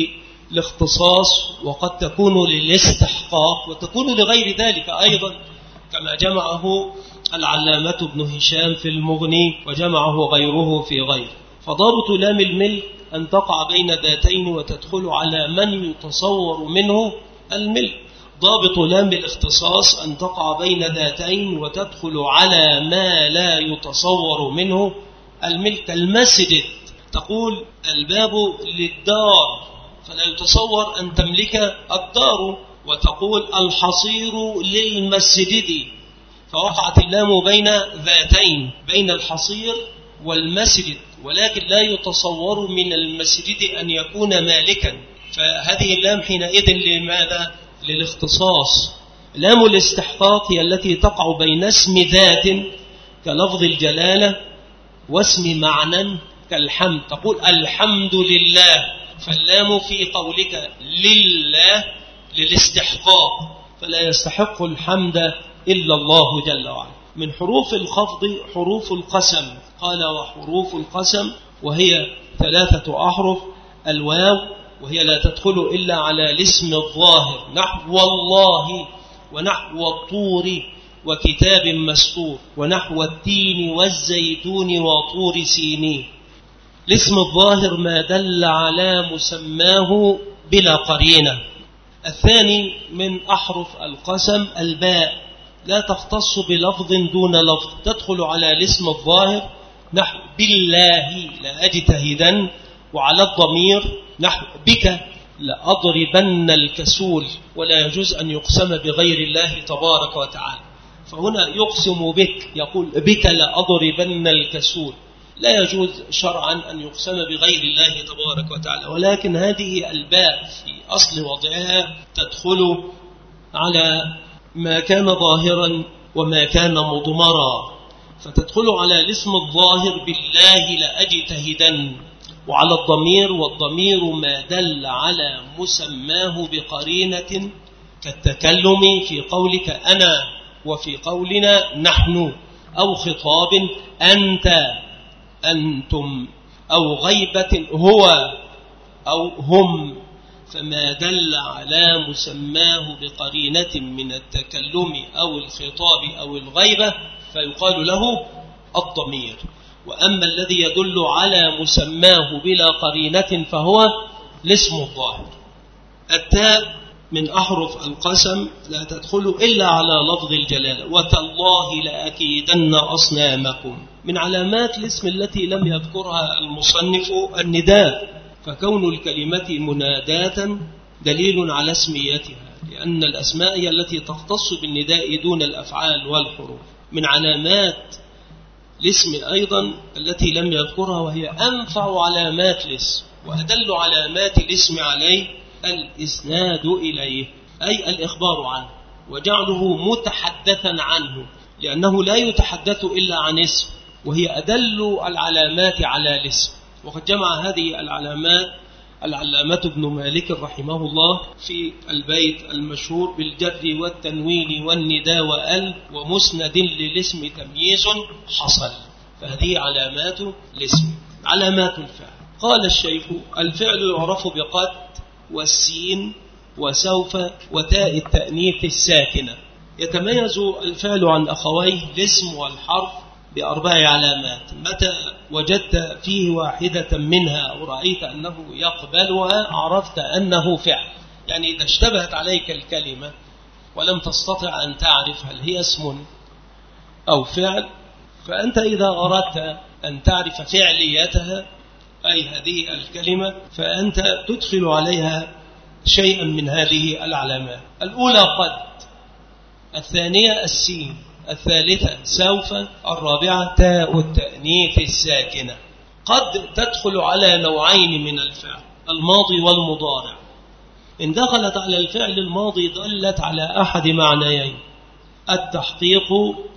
للاختصاص وقد تكون للاستحقاق وتكون لغير ذلك أيضا، كما جمعه العلامة ابن هشام في المغني وجمعه غيره في غير. فضابط لام الملك أن تقع بين ذاتين وتدخل على من يتصور منه الملك. ضابط لام الاختصاص أن تقع بين ذاتين وتدخل على ما لا يتصور منه الملك. المسجد تقول الباب للدار، فلا يتصور أن تملك الدار. وتقول الحصير للمسجد، فوقعت اللام بين ذاتين، بين الحصير والمسجد، ولكن لا يتصور من المسجد أن يكون مالكا. فهذه اللام حينئذ لماذا؟ للاختصاص. لام الاستحقاق هي التي تقع بين اسم ذات كلفظ الجلالة واسم معنى كالحمد، تقول الحمد لله. فاللام في قولك لله للاستحقاق، فلا يستحق الحمد إلا الله جل وعلا. من حروف الخفض حروف القسم، قال وحروف القسم وهي 3 أحرف. الواو وهي لا تدخل إلا على الاسم الظاهر، نحو والله ونحو الطور وكتاب مسطور ونحو التين والزيتون وطور سينين. الاسم الظاهر ما دل على مسماه بلا قرينة. الثاني من أحرف القسم الباء، لا تختص بلفظ دون لفظ، تدخل على الاسم الظاهر نحو بالله لأجتهدن، وعلى الضمير نحو بك لأضربن الكسول. ولا يجوز أن يقسم بغير الله تبارك وتعالى، فهنا يقسم بك، يقول بك لأضربن الكسول. لا يجوز شرعا أن يقسم بغير الله تبارك وتعالى، ولكن هذه الباء في أصل وضعها تدخل على ما كان ظاهرا وما كان مضمرا. فتدخل على الاسم الظاهر بالله لأجتهدن، وعلى الضمير، والضمير ما دل على مسماه بقرينة كالتكلم في قولك أنا وفي قولنا نحن، أو خطاب أنت أنتم، أو غيبة هو أو هم، فما دل على مسماه بقرينة من التكلم أو الخطاب أو الغيبة فيقال له الضمير. وأما الذي يدل على مسماه بلا قرينة فهو الاسم الظاهر. التاء من أحرف القسم لا تدخل إلا على لفظ الجلالة، وتالله لأكيدن أصنامكم. من علامات الاسم التي لم يذكرها المصنف النداء، فكون الكلمة مناداة دليل على اسميتها، لأن الأسماء هي التي تختص بالنداء دون الأفعال والحروف. من علامات الاسم أيضا التي لم يذكرها وهي أنفع علامات الاسم وأدل علامات الاسم عليه الإسناد إليه، أي الإخبار عنه وجعله متحدثا عنه، لأنه لا يتحدث إلا عن اسم، وهي أدل العلامات على الاسم. وقد جمع هذه العلامات العلامة ابن مالك رحمه الله في البيت المشهور بالجر والتنوين والنداء وأل ومسند للاسم تمييز حصل. فهذه علامات الاسم. علامات الفعل، قال الشيخ: الفعل يعرف بقد والسين وسوف وتاء التأنيث الساكنة. يتميز الفعل عن أخويه الاسم والحرف بأربع علامات. متى وجدت فيه واحدة منها ورأيت أنه يقبلها عرفت أنه فعل. يعني إذا اشتبهت عليك الكلمة ولم تستطع أن تعرف هل هي اسم أو فعل، فأنت إذا أردت أن تعرف فعليتها أي هذه الكلمة فأنت تدخل عليها شيئا من هذه العلامات. الأولى قد، الثانية السين، الثالثة سوف، الرابعة تاء التأنيث الساكنة. قد تدخل على نوعين من الفعل، الماضي والمضارع. إن دخلت على الفعل الماضي دلت على أحد معنيين: التحقيق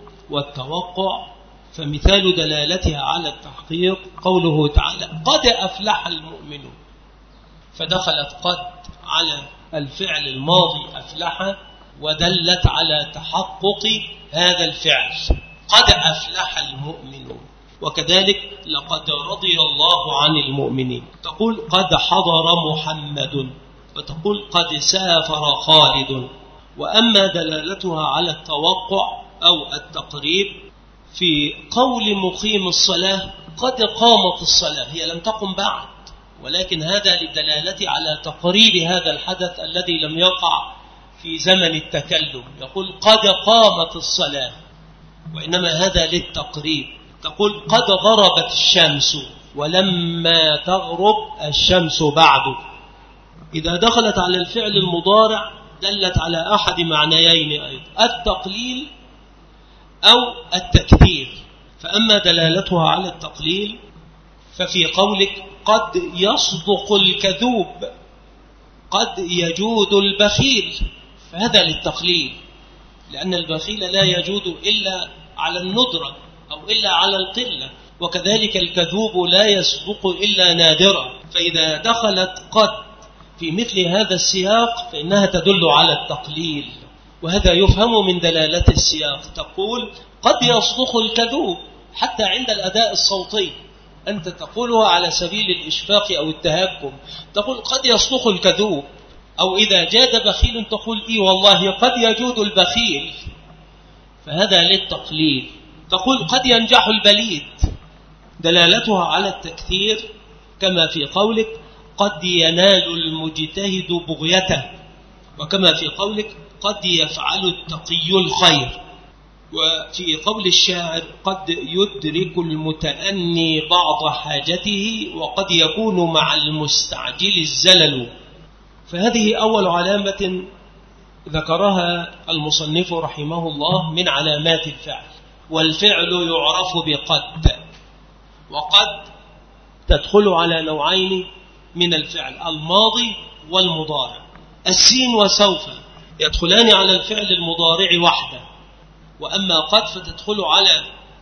والتوقع. فمثال دلالتها على التحقيق قوله تعالى: قد أفلح المؤمنون. فدخلت قد على الفعل الماضي أفلح ودلت على تحقق هذا الفعل، قد أفلح المؤمنون. وكذلك لقد رضي الله عن المؤمنين، تقول قد حضر محمد، وتقول قد سافر خالد. وأما دلالتها على التوقع أو التقريب في قول مقيم الصلاة: قد قامت الصلاة، هي لم تقم بعد، ولكن هذا للدلالة على تقريب هذا الحدث الذي لم يقع في زمن التكلم. يقول قد قامت الصلاة، وإنما هذا للتقريب. تقول قد غربت الشمس، ولما تغرب الشمس بعد. إذا دخلت على الفعل المضارع دلت على أحد معنيين أيضا: التقليل أو التكثير. فأما دلالتها على التقليل ففي قولك قد يصدق الكذوب، قد يجود البخيل، فهذا للتقليل، لأن البخيل لا يجود إلا على الندرة أو إلا على القلة، وكذلك الكذوب لا يصدق إلا نادرا. فإذا دخلت قد في مثل هذا السياق فإنها تدل على التقليل، وهذا يفهم من دلالة السياق. تقول قد يصدق الكذوب حتى عند الأداء الصوتي، أنت تقولها على سبيل الإشفاق أو التهكم، تقول قد يصدق الكذوب. أو إذا جاد بخيل تقول إيه والله قد يجود البخيل، فهذا للتقليل. تقول قد ينجح البليد، دلالتها على التكثير، كما في قولك قد ينال المجتهد بغيته، وكما في قولك قد يفعل التقي الخير. وفي قول الشاعر قد يدرك المتأني بعض حاجته وقد يكون مع المستعجل الزلل. فهذه أول علامة ذكرها المصنف رحمه الله من علامات الفعل. والفعل يعرف بقد، وقد تدخل على نوعين من الفعل: الماضي والمضارع. السين وسوف يدخلان على الفعل المضارع وحده، وأما قد فتدخل على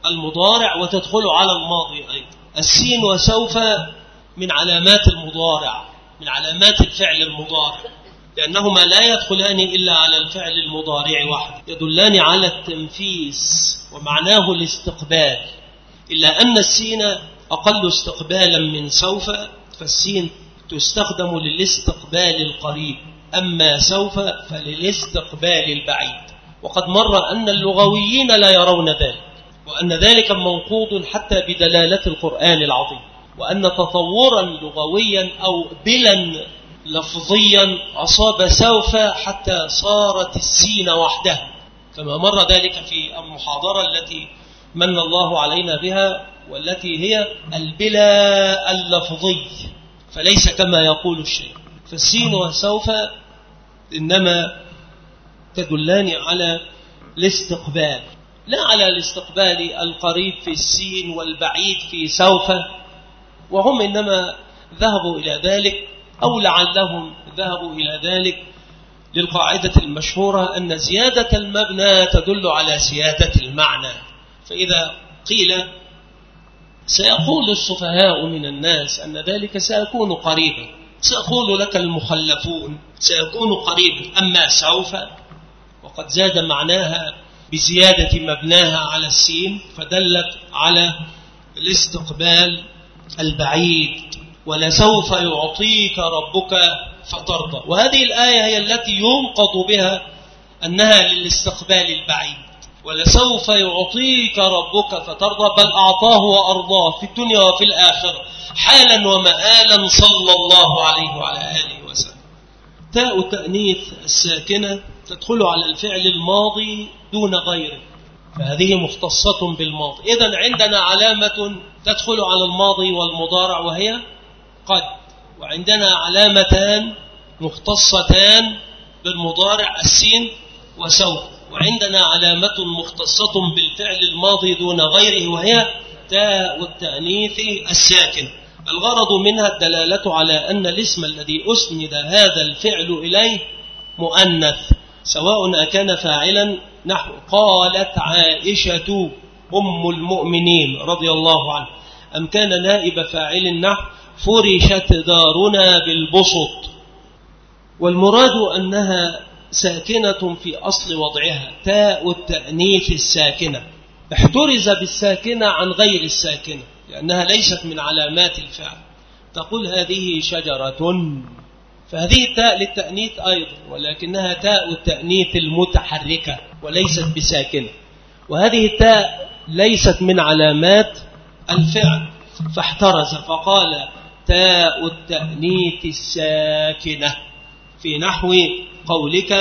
المضارع وتدخل على الماضي أيضا. السين وسوف من علامات المضارع، من علامات الفعل المضارع، لأنهما لا يدخلان إلا على الفعل المضارع وحده، يدلان على التنفيس ومعناه الاستقبال، إلا أن السين أقل استقبالا من سوف، فالسين تستخدم للاستقبال القريب، أما سوف فللاستقبال البعيد. وقد مر أن اللغويين لا يرون ذلك، وأن ذلك منقوض حتى بدلالة القرآن العظيم، وأن تطورا لغويا أو بلا لفظيا أصاب سوف حتى صارت السين وحدها، كما مر ذلك في المحاضرة التي من الله علينا بها، والتي هي البلا اللفظي، فليس كما يقول الشيء. فالسين وسوف إنما تدلان على الاستقبال، لا على الاستقبال القريب في السين والبعيد في سوف، وهم إنما ذهبوا إلى ذلك أو لعلهم ذهبوا إلى ذلك للقاعدة المشهورة أن زيادة المبنى تدل على زيادة المعنى. فإذا قيل سيقول السفهاء من الناس أن ذلك سيكون قريبا، سيقول لك المخلفون سيكون قريبا، أما سوف وقد زاد معناها بزيادة مبناها على السين فدلت على الاستقبال البعيد، ولسوف يعطيك ربك فترضى. وهذه الآية هي التي ينقض بها أنها للاستقبال البعيد، ولسوف يعطيك ربك فترضى، بل أعطاه وأرضاه في الدنيا وفي الآخرة حالا ومآلا صلى الله عليه وعلى آله وسلم. تاء تأنيث الساكنة تدخل على الفعل الماضي دون غيره، فهذه مختصة بالماضي. إذن عندنا علامة تدخل على الماضي والمضارع وهي قد، وعندنا علامتان مختصتان بالمضارع السين وسوف، وعندنا علامة مختصة بالفعل الماضي دون غيره وهي تاء التأنيث الساكن. الغرض منها الدلالة على أن الاسم الذي أسند هذا الفعل إليه مؤنث، سواء أكان فاعلا نحو قالت عائشة أم المؤمنين رضي الله عنه، أم كان نائب فاعل نحو فرشت دارنا بالبسط. والمراد أنها ساكنة في أصل وضعها، تاء التأنيث الساكنة احترز بالساكنة عن غير الساكنة لأنها ليست من علامات الفعل. تقول هذه شجرة، فهذه تاء للتأنيث أيضا، ولكنها تاء التأنيث المتحركة وليست بساكنة، وهذه التاء ليست من علامات الفعل، فاحترز فقال تاء التأنيث الساكنة في نحو قولك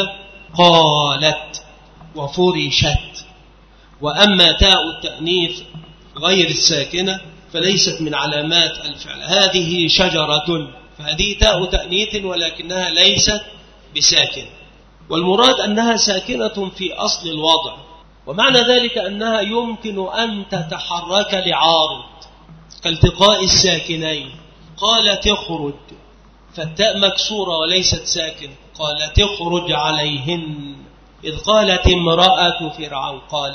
قالت وفرشت. وأما تاء التأنيث غير الساكنة فليست من علامات الفعل، هذه شجرة، فهذه تاء تأنيث ولكنها ليست بساكن، والمراد أنها ساكنة في أصل الوضع، ومعنى ذلك أنها يمكن أن تتحرك لعارض كالتقاء الساكنين. قالت اخرج، فالتاء مكسورة وليست ساكن، قالت اخرج عليهن. إذ قالت امرأة فرعون،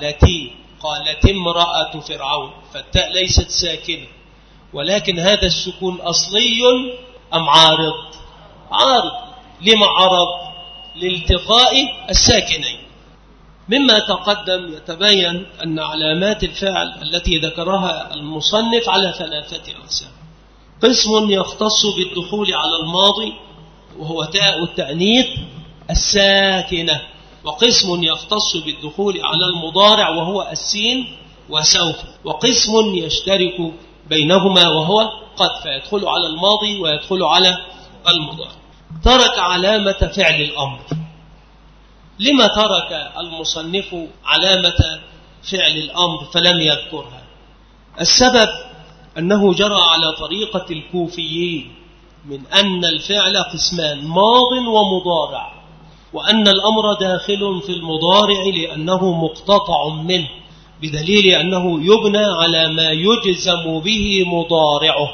قالت امرأة فرعون، فالتاء ليست ساكنة، ولكن هذا السكون أصلي أم عارض؟ عارض. لما عرض؟ لالتقاء الساكنين. مما تقدم يتبين أن علامات الفعل التي ذكرها المصنف على 3 أقسام: قسم يختص بالدخول على الماضي وهو تاء التأنيث الساكنة، وقسم يختص بالدخول على المضارع وهو السين وسوف، وقسم يشترك بينهما وهو قد، فيدخل على الماضي ويدخل على المضارع. ترك علامة فعل الأمر. لما ترك المصنف علامة فعل الأمر فلم يذكرها؟ السبب أنه جرى على طريقة الكوفيين من أن الفعل قسمان: ماض ومضارع، وأن الأمر داخل في المضارع لأنه مقتطع منه، بدليل أنه يبنى على ما يجزم به مضارعه.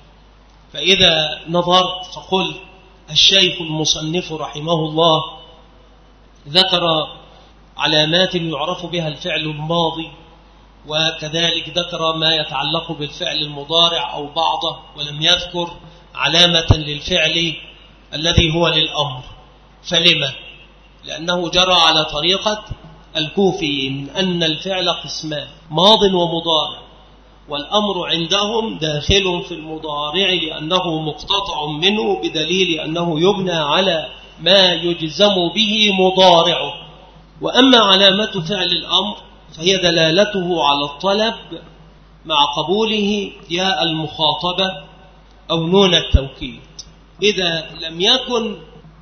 فإذا نظرت فقل الشيخ المصنف رحمه الله ذكر علامات يعرف بها الفعل الماضي وكذلك ذكر ما يتعلق بالفعل المضارع أو بعضه، ولم يذكر علامة للفعل الذي هو للأمر. فلما؟ لأنه جرى على طريقة الكوفيين أن الفعل قسمان: ماض ومضارع، والأمر عندهم داخل في المضارع لأنه مقتطع منه بدليل أنه يبنى على ما يجزم به مضارعه. وأما علامة فعل الأمر فهي دلالته على الطلب مع قبوله ياء المخاطبة أو نون التوكيد. إذا لم يكن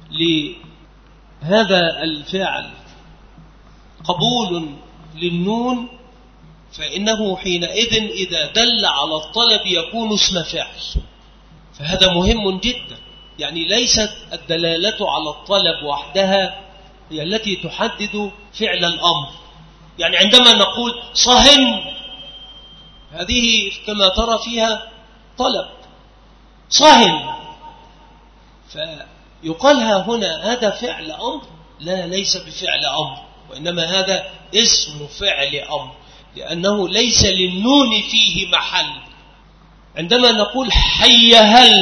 لهذا الفعل قبول للنون فإنه حينئذ إذا دل على الطلب يكون اسم فعل، فهذا مهم جدا. يعني ليست الدلالة على الطلب وحدها هي التي تحدد فعل الأمر. يعني عندما نقول صهن، هذه كما ترى فيها طلب، صهن، فيقالها هنا هذا فعل أمر؟ لا، ليس بفعل أمر، وإنما هذا اسم فعل أمر، لأنه ليس للنون فيه محل. عندما نقول حي هل،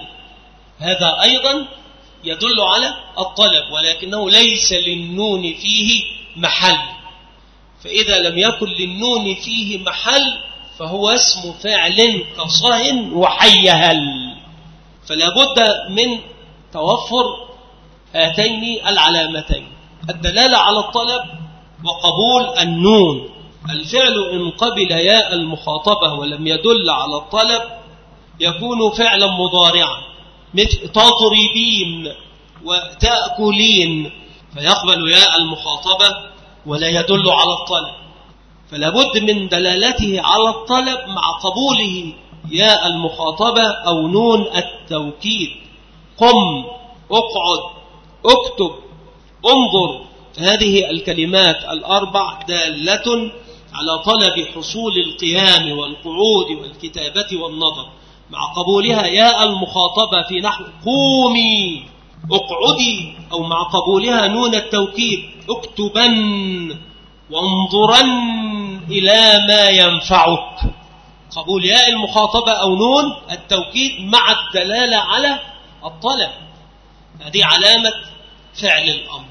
هذا أيضا يدل على الطلب، ولكنه ليس للنون فيه محل. فإذا لم يكن للنون فيه محل فهو اسم فعل كصهن وحي هل. فلا بد من توفر هاتين العلامتين: الدلالة على الطلب وقبول النون. الفعل إن قبل ياء المخاطبة ولم يدل على الطلب يكون فعلا مضارعا، مثل تضربين وتأكلين، فيقبل ياء المخاطبة ولا يدل على الطلب. فلا بد من دلالته على الطلب مع قبوله ياء المخاطبة أو نون التوكيد: قم، اقعد، اكتب، انظر. هذه الكلمات الأربع دالة على طلب حصول القيام والقعود والكتابة والنظر، مع قبولها ياء المخاطبة في نحو قومي، اقعدي، أو مع قبولها نون التوكيد: اكتبن، وانظرن إلى ما ينفعك. قبول ياء المخاطبة أو نون التوكيد مع الدلالة على الطلب، هذه علامة فعل الأمر.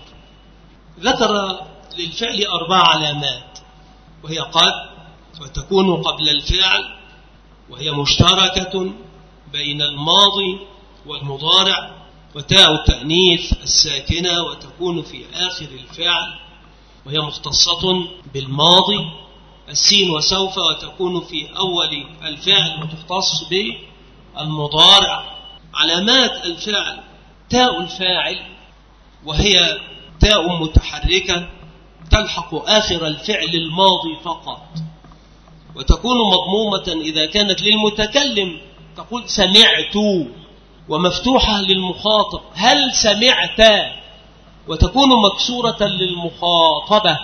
ذكر للفعل 4 علامات، وهي قد، وتكون قبل الفعل، وهي مشتركة بين الماضي والمضارع، وتاء التأنيث الساكنة وتكون في آخر الفعل وهي مختصة بالماضي، السين وسوف وتكون في أول الفعل وتختص بالمضارع. علامات الفعل: تاء الفاعل، وهي تاء متحركة تلحق آخر الفعل الماضي فقط، وتكون مضمومة إذا كانت للمتكلم، تقول سمعت، ومفتوحة للمخاطب هل سمعت، وتكون مكسورة للمخاطبة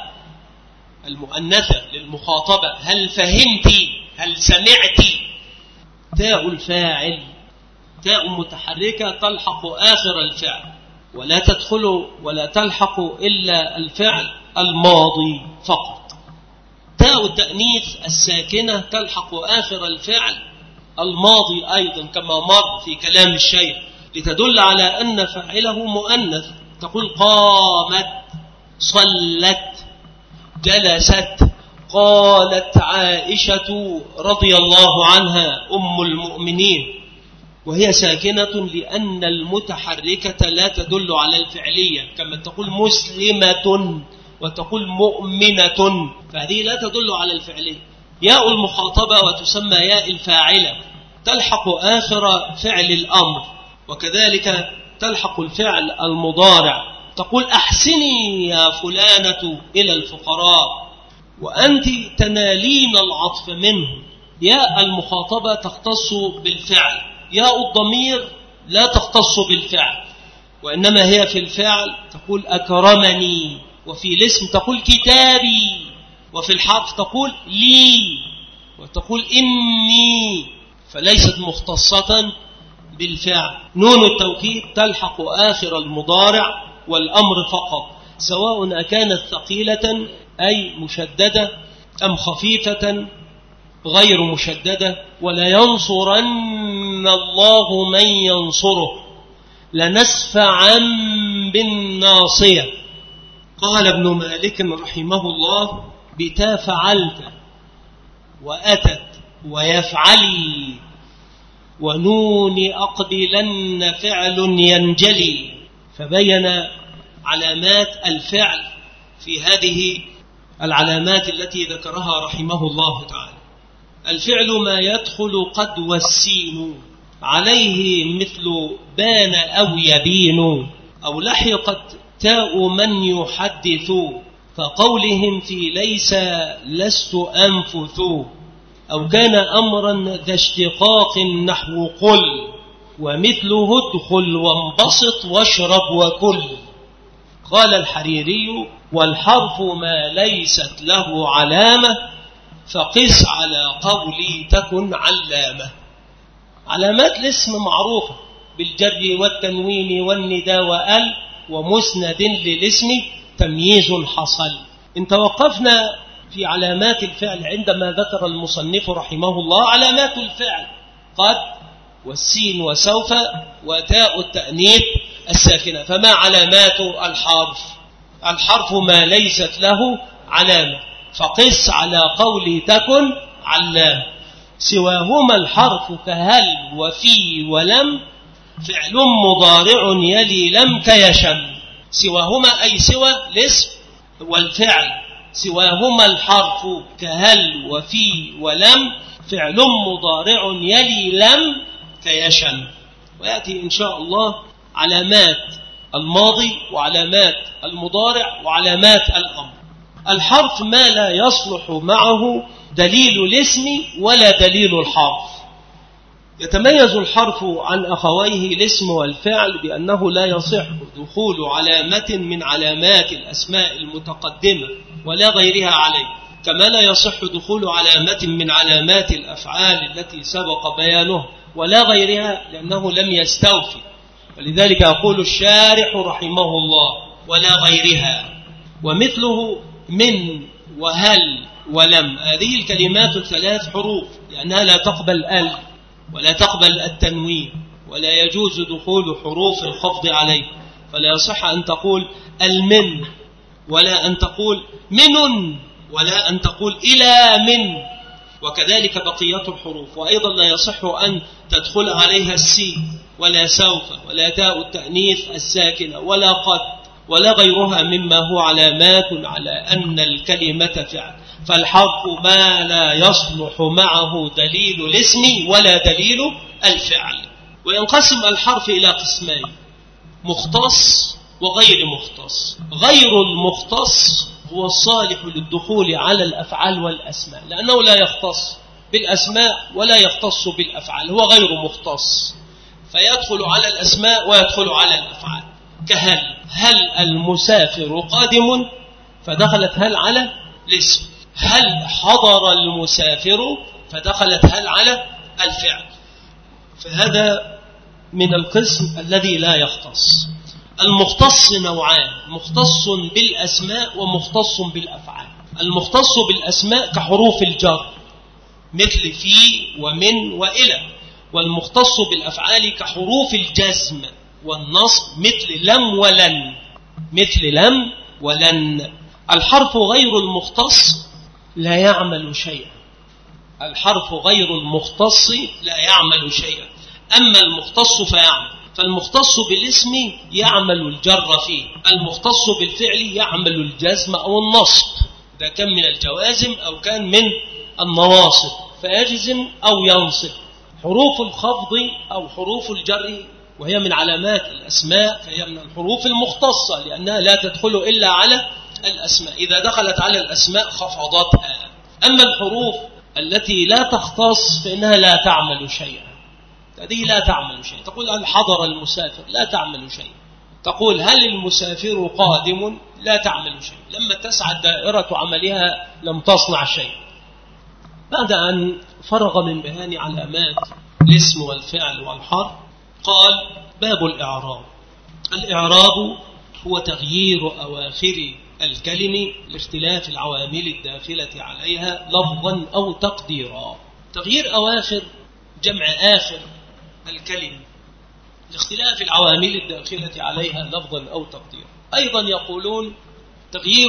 المؤنثة للمخاطبة هل فهمت، هل سمعت. تاء الفاعل تاء متحركة تلحق آخر الفعل، ولا تدخل ولا تلحق إلا الفعل الماضي فقط. تاء التأنيث الساكنة تلحق آخر الفعل الماضي أيضا كما مر في كلام الشيخ، لتدل على أن فاعله مؤنث. تقول قامت، صلت، جلست. قالت عائشة رضي الله عنها أم المؤمنين، وهي ساكنة لأن المتحركة لا تدل على الفعلية، كما تقول مسلمة وتقول مؤمنة، فهذه لا تدل على الفعلية. ياء المخاطبة وتسمى ياء الفاعلة تلحق آخر فعل الأمر، وكذلك تلحق الفعل المضارع. تقول أحسني يا فلانة إلى الفقراء، وأنت تنالين العطف منه. ياء المخاطبة تختص بالفعل، ياء الضمير لا تختص بالفعل، وإنما هي في الفعل تقول أكرمني، وفي الاسم تقول كتابي، وفي الحرف تقول لي، وتقول إني، فليست مختصة بالفعل. نون التوكيد تلحق آخر المضارع والأمر فقط، سواء أكانت ثقيلة أي مشددة أم خفيفة غير مشددة؟ ولا ينصرن الله من ينصره لنسفعا بالناصية. قال ابن مالك رحمه الله: بتا فعلت وأتت ويفعلي ونون أقبلن فعل ينجلي. فبين علامات الفعل في هذه العلامات التي ذكرها رحمه الله تعالى. الفعل ما يدخل قد والسين عليه مثل بان أو يبين، أو لحقت تاء من يحدث فقولهم في ليس لست أنفث، أو كان أمرا ذا اشتقاق نحو قل، ومثله ادخل وانبسط واشرب وكل. قال الحريري: والحرف ما ليست له علامة فقس على قولي تكن علامة. علامات الاسم معروفة بالجر والتنوين والنداء وأل، ومسند للاسم تمييز حصل. إن توقفنا في علامات الفعل عندما ذكر المصنف رحمه الله علامات الفعل قد والسين وسوف وتاء التأنيث الساكنة. فما علامات الحرف؟ الحرف ما ليست له علامة فقس على قول تكن علامة. سواهما الحرف كهل وفي ولم فعل مضارع يلي لم كيشم. سواهما أي سوى الاسم والفعل. سواهما الحرف كهل وفي ولم فعل مضارع يلي لم كيشم. ويأتي إن شاء الله علامات الماضي وعلامات المضارع وعلامات الأمر. الحرف ما لا يصلح معه دليل الاسم ولا دليل الحرف. يتميز الحرف عن أخويه الاسم والفعل بأنه لا يصح دخول علامة من علامات الأسماء المتقدمة ولا غيرها عليه، كما لا يصح دخول علامة من علامات الأفعال التي سبق بيانه ولا غيرها لأنه لم يستوفي. ولذلك يقول الشارح رحمه الله: ولا غيرها. ومثله من وهل ولم، هذه الكلمات الثلاث حروف لأنها لا تقبل ال ولا تقبل التنوين ولا يجوز دخول حروف الخفض عليه، فلا يصح أن تقول المن ولا أن تقول من ولا أن تقول إلى من، وكذلك بقية الحروف. وأيضا لا يصح أن تدخل عليها السين ولا سوف ولا تاء التأنيث الساكنة ولا قد ولا غيرها مما هو علامات على أن الكلمة فعل. فالحرف ما لا يصلح معه دليل الاسم ولا دليل الفعل. وينقسم الحرف إلى قسمين: مختص وغير مختص. غير المختص هو الصالح للدخول على الأفعال والأسماء لأنه لا يختص بالأسماء ولا يختص بالأفعال، هو غير مختص فيدخل على الأسماء ويدخل على الأفعال. كهل، هل المسافر قادم؟ فدخلت هل على الاسم. هل حضر المسافر؟ فدخلت هل على الفعل. فهذا من القسم الذي لا يختص. المختص نوعان: مختص بالأسماء ومختص بالأفعال. المختص بالأسماء كحروف الجر مثل في ومن وإلى، والمختص بالأفعال كحروف الجزم والنصب مثل لم ولن. مثل لم ولن. الحرف غير المختص لا يعمل شيئا. الحرف غير المختص لا يعمل شيئا، أما المختص فيعمل. فالمختص بالاسم يعمل الجر فيه، المختص بالفعل يعمل الجزم أو النصب إذا كان من الجوازم أو كان من النواصب فيجزم أو ينصب. حروف الخفض أو حروف الجر وهي من علامات الأسماء فهي من الحروف المختصة لأنها لا تدخل إلا على الأسماء، إذا دخلت على الأسماء خفضتها. أما الحروف التي لا تختص فإنها لا تعمل شيئا. هذه لا تعمل شيئا. تقول هل حضر المسافر؟ لا تعمل شيئا. تقول هل المسافر قادم؟ لا تعمل شيئا. لما تسعى دائرة عملها لم تصنع شيء. بعد أن فرغ من بيان علامات الاسم والفعل والحرف قال: باب الإعراب. الإعراب هو تغيير أواخر الكلم لاختلاف العوامل الداخلة عليها لفظا أو تقديرا. تغيير أواخر جمع آخر الكلم لاختلاف العوامل الداخلة عليها لفظا أو تقديرا. أيضا يقولون تغيير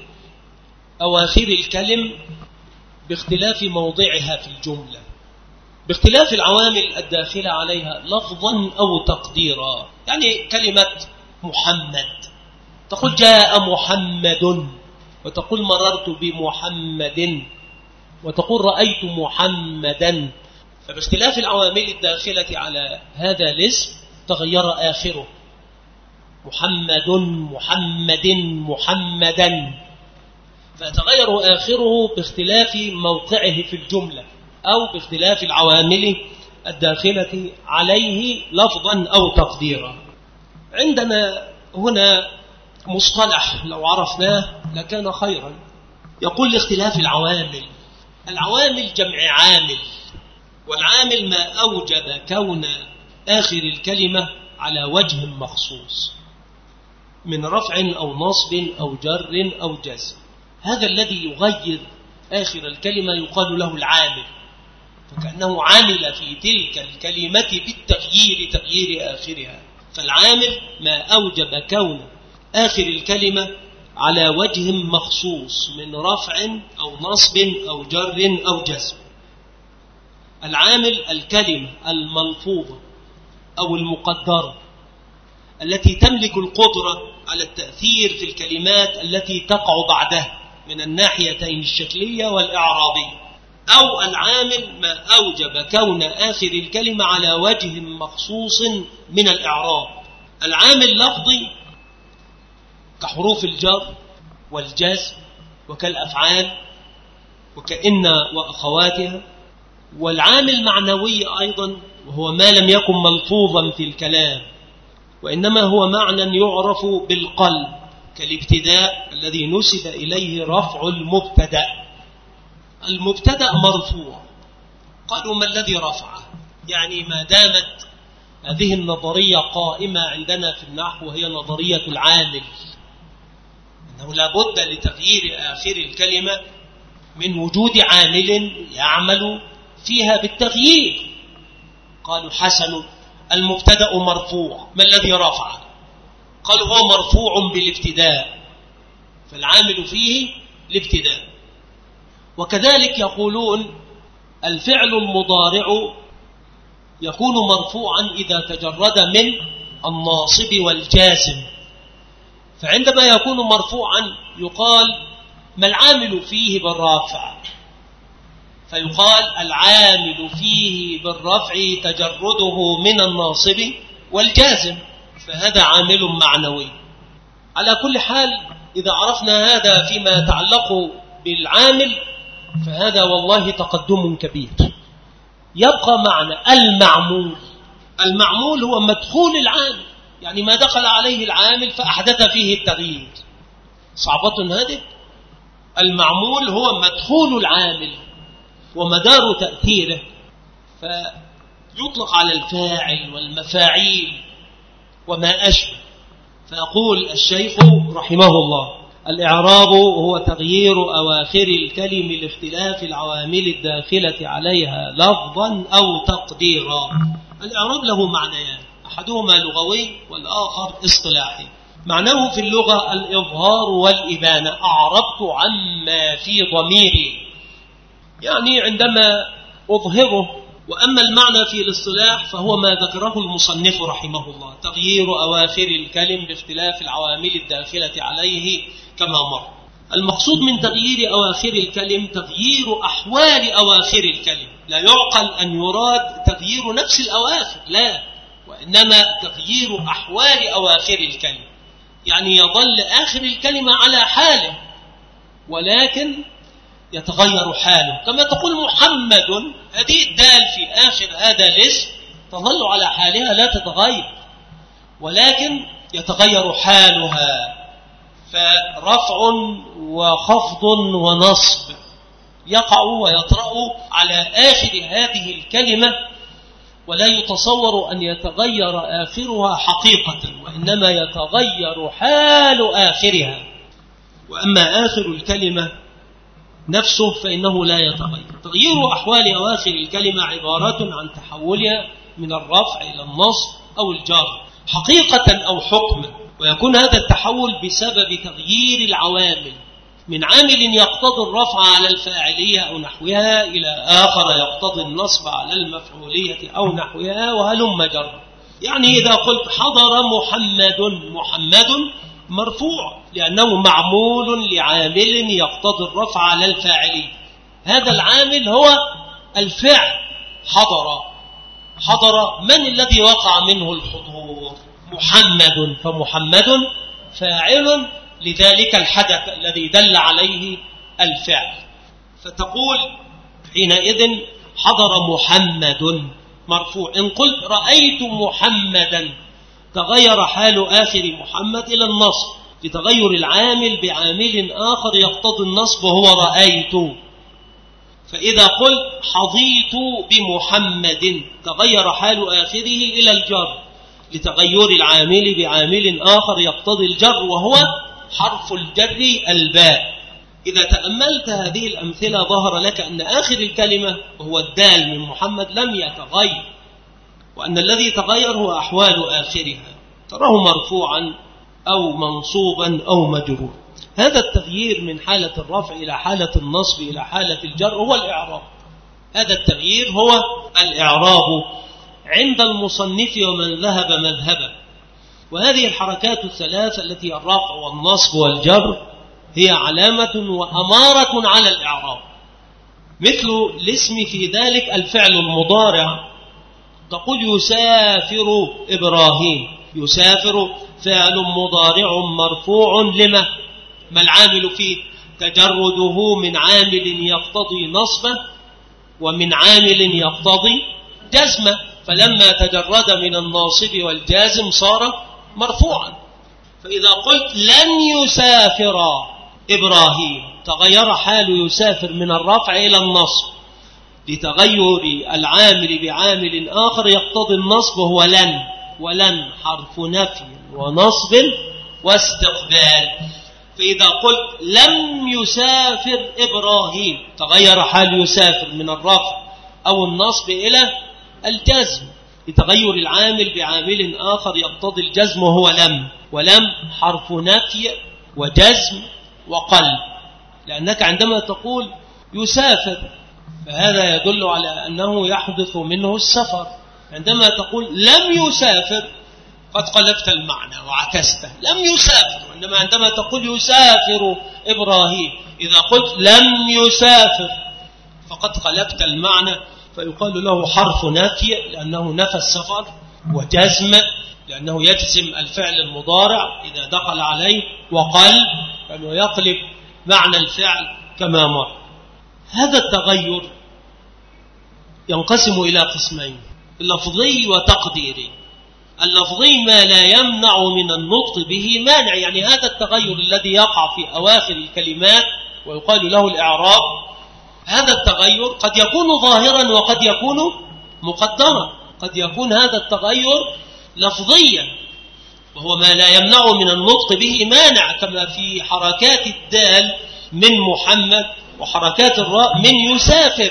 أواخر الكلم باختلاف موضعها في الجملة باختلاف العوامل الداخلة عليها لفظا أو تقديرا. يعني كلمة محمد تقول جاء محمد، وتقول مررت بمحمد، وتقول رأيت محمدا. فباختلاف العوامل الداخلة على هذا الاسم تغير آخره، محمد محمد محمدا، فتغير آخره باختلاف موقعه في الجملة أو باختلاف العوامل الداخلة عليه لفظا أو تقديرا. عندنا هنا مصطلح لو عرفناه لكان خيرا، يقول لاختلاف العوامل. العوامل جمع عامل، والعامل ما أوجب كون آخر الكلمة على وجه مخصوص من رفع أو نصب أو جر أو جزم. هذا الذي يغير آخر الكلمة يقال له العامل، فكأنه عامل في تلك الكلمة بالتغيير تغيير آخرها. فالعامل ما أوجب كون آخر الكلمة على وجه مخصوص من رفع أو نصب أو جر أو جزم. العامل الكلمة الملفوظة أو المقدرة التي تملك القدرة على التأثير في الكلمات التي تقع بعدها من الناحيتين الشكلية والإعرابية، أو العامل ما أوجب كون آخر الكلمة على وجه مخصوص من الإعراب. العامل لفظي كحروف الجر والجزم وكالأفعال وكأن وأخواتها، والعامل معنوي أيضا وهو ما لم يكن ملفوظا في الكلام وإنما هو معنى يعرف بالقلب كالابتداء الذي نسب إليه رفع المبتدأ. المبتدأ مرفوع، قالوا ما الذي رفعه؟ يعني ما دامت هذه النظرية قائمة عندنا في النحو وهي نظرية العامل، أنه لا بد لتغيير آخر الكلمة من وجود عامل يعمل فيها بالتغيير. قالوا حسن، المبتدأ مرفوع، ما الذي رفعه؟ قالوا هو مرفوع بالابتداء، فالعامل فيه الابتداء. وكذلك يقولون الفعل المضارع يكون مرفوعا إذا تجرد من الناصب والجازم، فعندما يكون مرفوعا يقال ما العامل فيه بالرافع، فيقال العامل فيه بالرفع تجرده من الناصب والجازم، فهذا عامل معنوي. على كل حال إذا عرفنا هذا فيما يتعلق بالعامل فهذا والله تقدم كبير. يبقى معنى المعمول. المعمول هو مدخول العامل، يعني ما دخل عليه العامل فأحدث فيه التغيير. صعبة هذه. المعمول هو مدخول العامل ومدار تأثيره، فيطلق على الفاعل والمفاعيل وما أشبه. فيقول الشيخ رحمه الله الإعراب هو تغيير أواخر الكلم لاختلاف العوامل الداخلة عليها لفظا أو تقديرا. الإعراب له معنيان، أحدهما لغوي والآخر اصطلاحي. معناه في اللغة الإظهار والإبانة، أعربت عما في ضميري، يعني عندما أظهره. وأما المعنى في الاصطلاح فهو ما ذكره المصنف رحمه الله، تغيير أواخر الكلم باختلاف العوامل الداخلة عليه كما مر. المقصود من تغيير أواخر الكلم تغيير أحوال أواخر الكلم، لا يعقل أن يراد تغيير نفس الأواخر، لا، وإنما تغيير أحوال أواخر الكلم، يعني يظل آخر الكلمة على حاله ولكن يتغير حاله. كما تقول محمد، هذه الدال في آخر هذا الاسم تظل على حالها لا تتغير، ولكن يتغير حالها، فرفع وخفض ونصب يقع ويطرأ على آخر هذه الكلمة، ولا يتصور أن يتغير آخرها حقيقة، وإنما يتغير حال آخرها. وأما آخر الكلمة نفسه فإنه لا يتغير. تغيير أحوال أواخر الكلمة عبارة عن تحولها من الرفع إلى النصب أو الجر حقيقة أو حكما، ويكون هذا التحول بسبب تغيير العوامل من عامل يقتضي الرفع على الفاعلية أو نحوها إلى آخر يقتضي النصب على المفعولية أو نحوها وهلم جرا. يعني إذا قلت حضر محمد مرفوع لأنه معمول لعامل يقتضي الرفع على الفاعلية، هذا العامل هو الفعل حضر من الذي وقع منه الحضور؟ محمد، فمحمد فاعل لذلك الحدث الذي دل عليه الفعل، فتقول حينئذ حضر محمد مرفوع. إن قلت رأيت محمدا تغير حال آخر محمد إلى النصب لتغير العامل بعامل آخر يقتضي النصب وهو رأيت. فإذا قلت حظيت بمحمد تغير حال آخره إلى الجر لتغير العامل بعامل آخر يقتضي الجر وهو حرف الجر الباء. إذا تأملت هذه الأمثلة ظهر لك أن آخر الكلمة وهو الدال من محمد لم يتغير، وأن الذي تغير هو أحوال آخرها، تراه مرفوعا أو منصوبا أو مجرور. هذا التغيير من حالة الرفع إلى حالة النصب إلى حالة الجر هو الإعراب. هذا التغيير هو الإعراب عند المصنف ومن ذهب مذهبه. وهذه الحركات الثلاث التي الرفع والنصب والجر هي علامة وأمارة على الإعراب. مثل الاسم في ذلك الفعل المضارع، تقول يسافر إبراهيم، يسافر فعل مضارع مرفوع لما؟ ما العامل فيه؟ تجرده من عامل يقتضي نصبه ومن عامل يقتضي جزمه، فلما تجرد من الناصب والجازم صار مرفوعا. فإذا قلت لن يسافر إبراهيم تغير حال يسافر من الرفع إلى النصب لتغير العامل بعامل آخر يقتضي النصب وهو لن، ولن حرف نفي ونصب واستقبال. فإذا قلت لم يسافر إبراهيم تغير حال يسافر من الرفع أو النصب إلى الجزم لتغير العامل بعامل آخر يقتضي الجزم وهو لم، ولم حرف نفي وجزم وقلب، لأنك عندما تقول يسافر فهذا يدل على أنه يحدث منه السفر. عندما تقول لم يسافر قد قلبت المعنى وعكسته، لم يسافر. وإنما عندما تقول يسافر إبراهيم إذا قلت لم يسافر فقد قلبت المعنى، فيقال له حرف نفي لأنه نفى السفر، وجزم لأنه يجزم الفعل المضارع إذا دخل عليه، وقلب لأنه يقلب معنى الفعل كما مر. هذا التغير ينقسم إلى قسمين، اللفظي وتقديري. اللفظي ما لا يمنع من النطق به مانع، يعني هذا التغير الذي يقع في أواخر الكلمات ويقال له الإعراب، هذا التغير قد يكون ظاهرا وقد يكون مقدرا. قد يكون هذا التغير لفظيا وهو ما لا يمنع من النطق به مانع، كما في حركات الدال من محمد وحركات الراء من يسافر.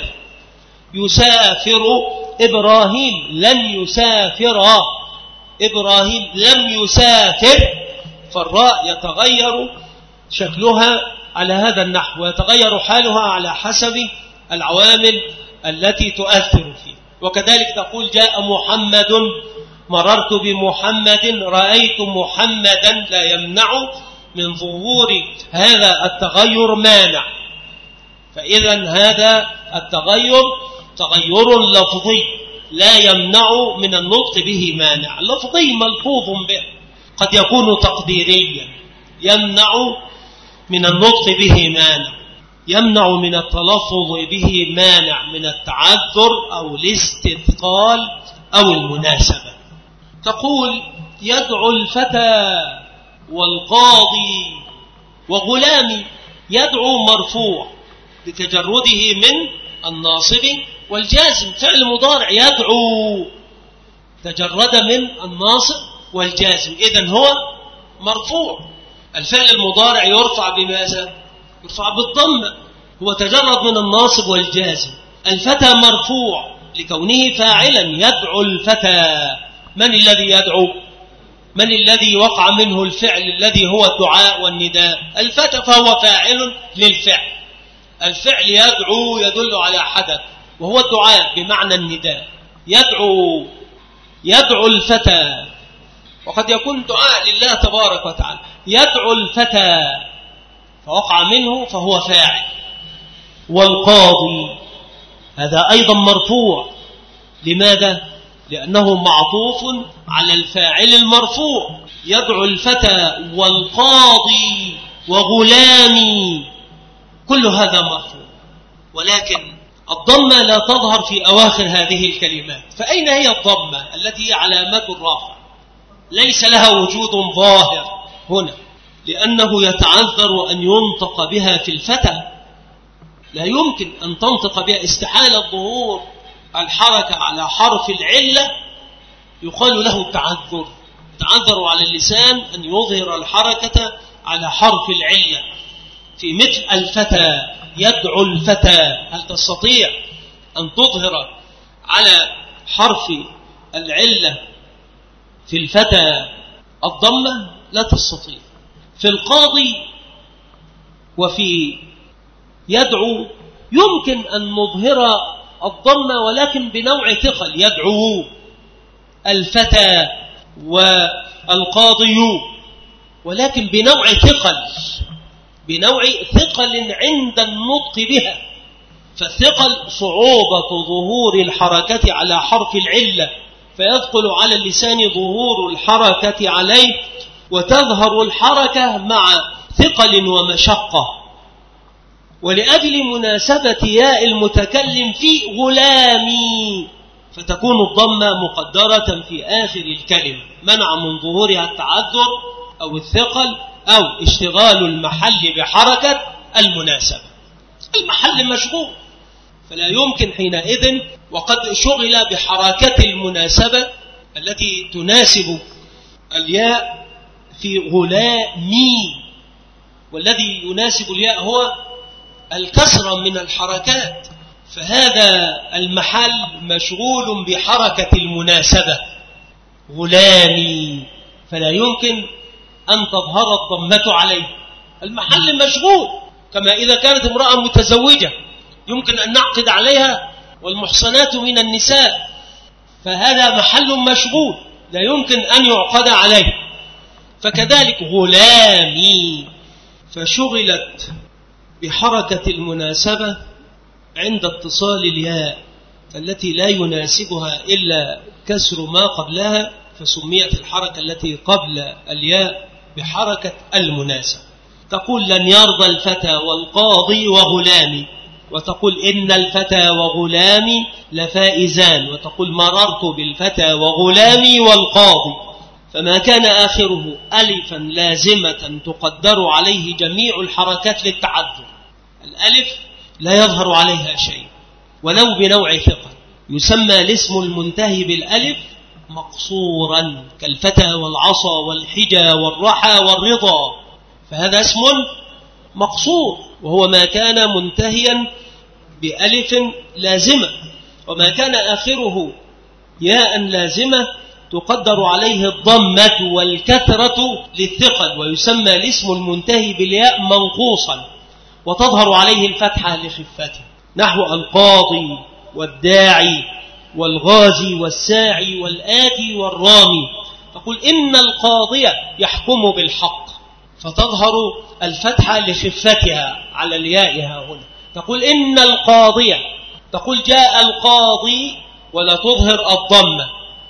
يسافر إبراهيم لن يسافر إبراهيم لم يسافر، فالراء يتغير شكلها على هذا النحو ويتغير حالها على حسب العوامل التي تؤثر فيه. وكذلك تقول جاء محمد مررت بمحمد رأيت محمدا، لا يمنع من ظهور هذا التغير مانع. فإذا هذا التغير تغير لفظي لا يمنع من النطق به مانع. لفظي ملفوظ به، قد يكون تقديريا يمنع من النطق به مانع، يمنع من التلفظ به مانع من التعذر أو الاستثقال أو المناسبة. تقول يدعو الفتى والقاضي وغلامي. يدعو مرفوع لتجرده من الناصب والجازم، فعل مضارع يدعو تجرد من الناصب والجازم، إذن هو مرفوع. الفعل المضارع يرفع بماذا؟ يرفع بالضمة، هو تجرد من الناصب والجازم. الفتى مرفوع لكونه فاعلا، يدعو الفتى. من الذي يدعو؟ من الذي وقع منه الفعل الذي هو الدعاء والنداء؟ الفتى، فهو فاعل للفعل. الفعل يدعو يدل على حدث، وهو الدعاء بمعنى النداء. يدعو الفتى، وقد يكون دعاء لله تبارك وتعالى. يدعو الفتى فوقع منه فهو فاعل. والقاضي هذا أيضا مرفوع. لماذا؟ لأنه معطوف على الفاعل المرفوع. يدعو الفتى والقاضي وغلامي، كل هذا مرفوع، ولكن الضمة لا تظهر في أواخر هذه الكلمات. فأين هي الضمة التي هي علامة الرفع؟ ليس لها وجود ظاهر هنا، لأنه يتعذر أن ينطق بها في الفتى. لا يمكن أن تنطق بها، استحالة ظهور الحركة على حرف العلة يقال له تعذر. تعذر على اللسان أن يظهر الحركة على حرف العلة. في مثل الفتى، يدعو الفتى، هل تستطيع أن تظهر على حرف العلة في الفتى الضمة؟ لا تستطيع. في القاضي وفي يدعو يمكن أن نظهر الضمة، ولكن بنوع ثقل. يدعو الفتى والقاضي، ولكن بنوع ثقل، بنوع ثقل عند النطق بها. فالثقل صعوبة ظهور الحركة على حرف العلة، فيثقل على اللسان ظهور الحركة عليه، وتظهر الحركة مع ثقل ومشقة. ولأجل مناسبة ياء المتكلم في غلامي، فتكون الضمة مقدرة في آخر الكلمة، منع من ظهورها التعذر أو الثقل أو اشتغال المحل بحركة المناسبة. المحل مشغول، فلا يمكن حينئذ، وقد شغل بحركة المناسبة التي تناسب الياء في غلامي، والذي يناسب الياء هو الكسرة من الحركات، فهذا المحل مشغول بحركة المناسبة غلامي، فلا يمكن أن تظهر الضمة عليه. المحل مشغول، كما إذا كانت امرأة متزوجة يمكن أن نعقد عليها، والمحصنات من النساء، فهذا محل مشغول لا يمكن أن يعقد عليه. فكذلك غلامي، فشغلت بحركة المناسبة عند اتصال الياء التي لا يناسبها إلا كسر ما قبلها، فسميت الحركة التي قبل الياء بحركة المناسبة. تقول لن يرضى الفتى والقاضي وغلامي، وتقول إن الفتى وغلامي لفائزان، وتقول مررت بالفتى وغلامي والقاضي. فما كان آخره ألفا لازمة تقدر عليه جميع الحركات للتعذر، الألف لا يظهر عليها شيء ولو بنوع ثقل. يسمى الاسم المنتهي بالألف مقصورا، كالفتى والعصا والحجى والرحى والرضا، فهذا اسم مقصور، وهو ما كان منتهيا بألف لازمة. وما كان آخره ياء لازمة تقدر عليه الضمة والكثرة للثقل، ويسمى الاسم المنتهي بالياء منقوصا، وتظهر عليه الفتحة لخفته، نحو القاضي والداعي والغازي والساعي والآتي والرامي. تقول إن القاضي يحكم بالحق، فتظهر الفتحة لخفتها على الياء هنا. تقول إن القاضي، تقول جاء القاضي، ولا تظهر الضمة.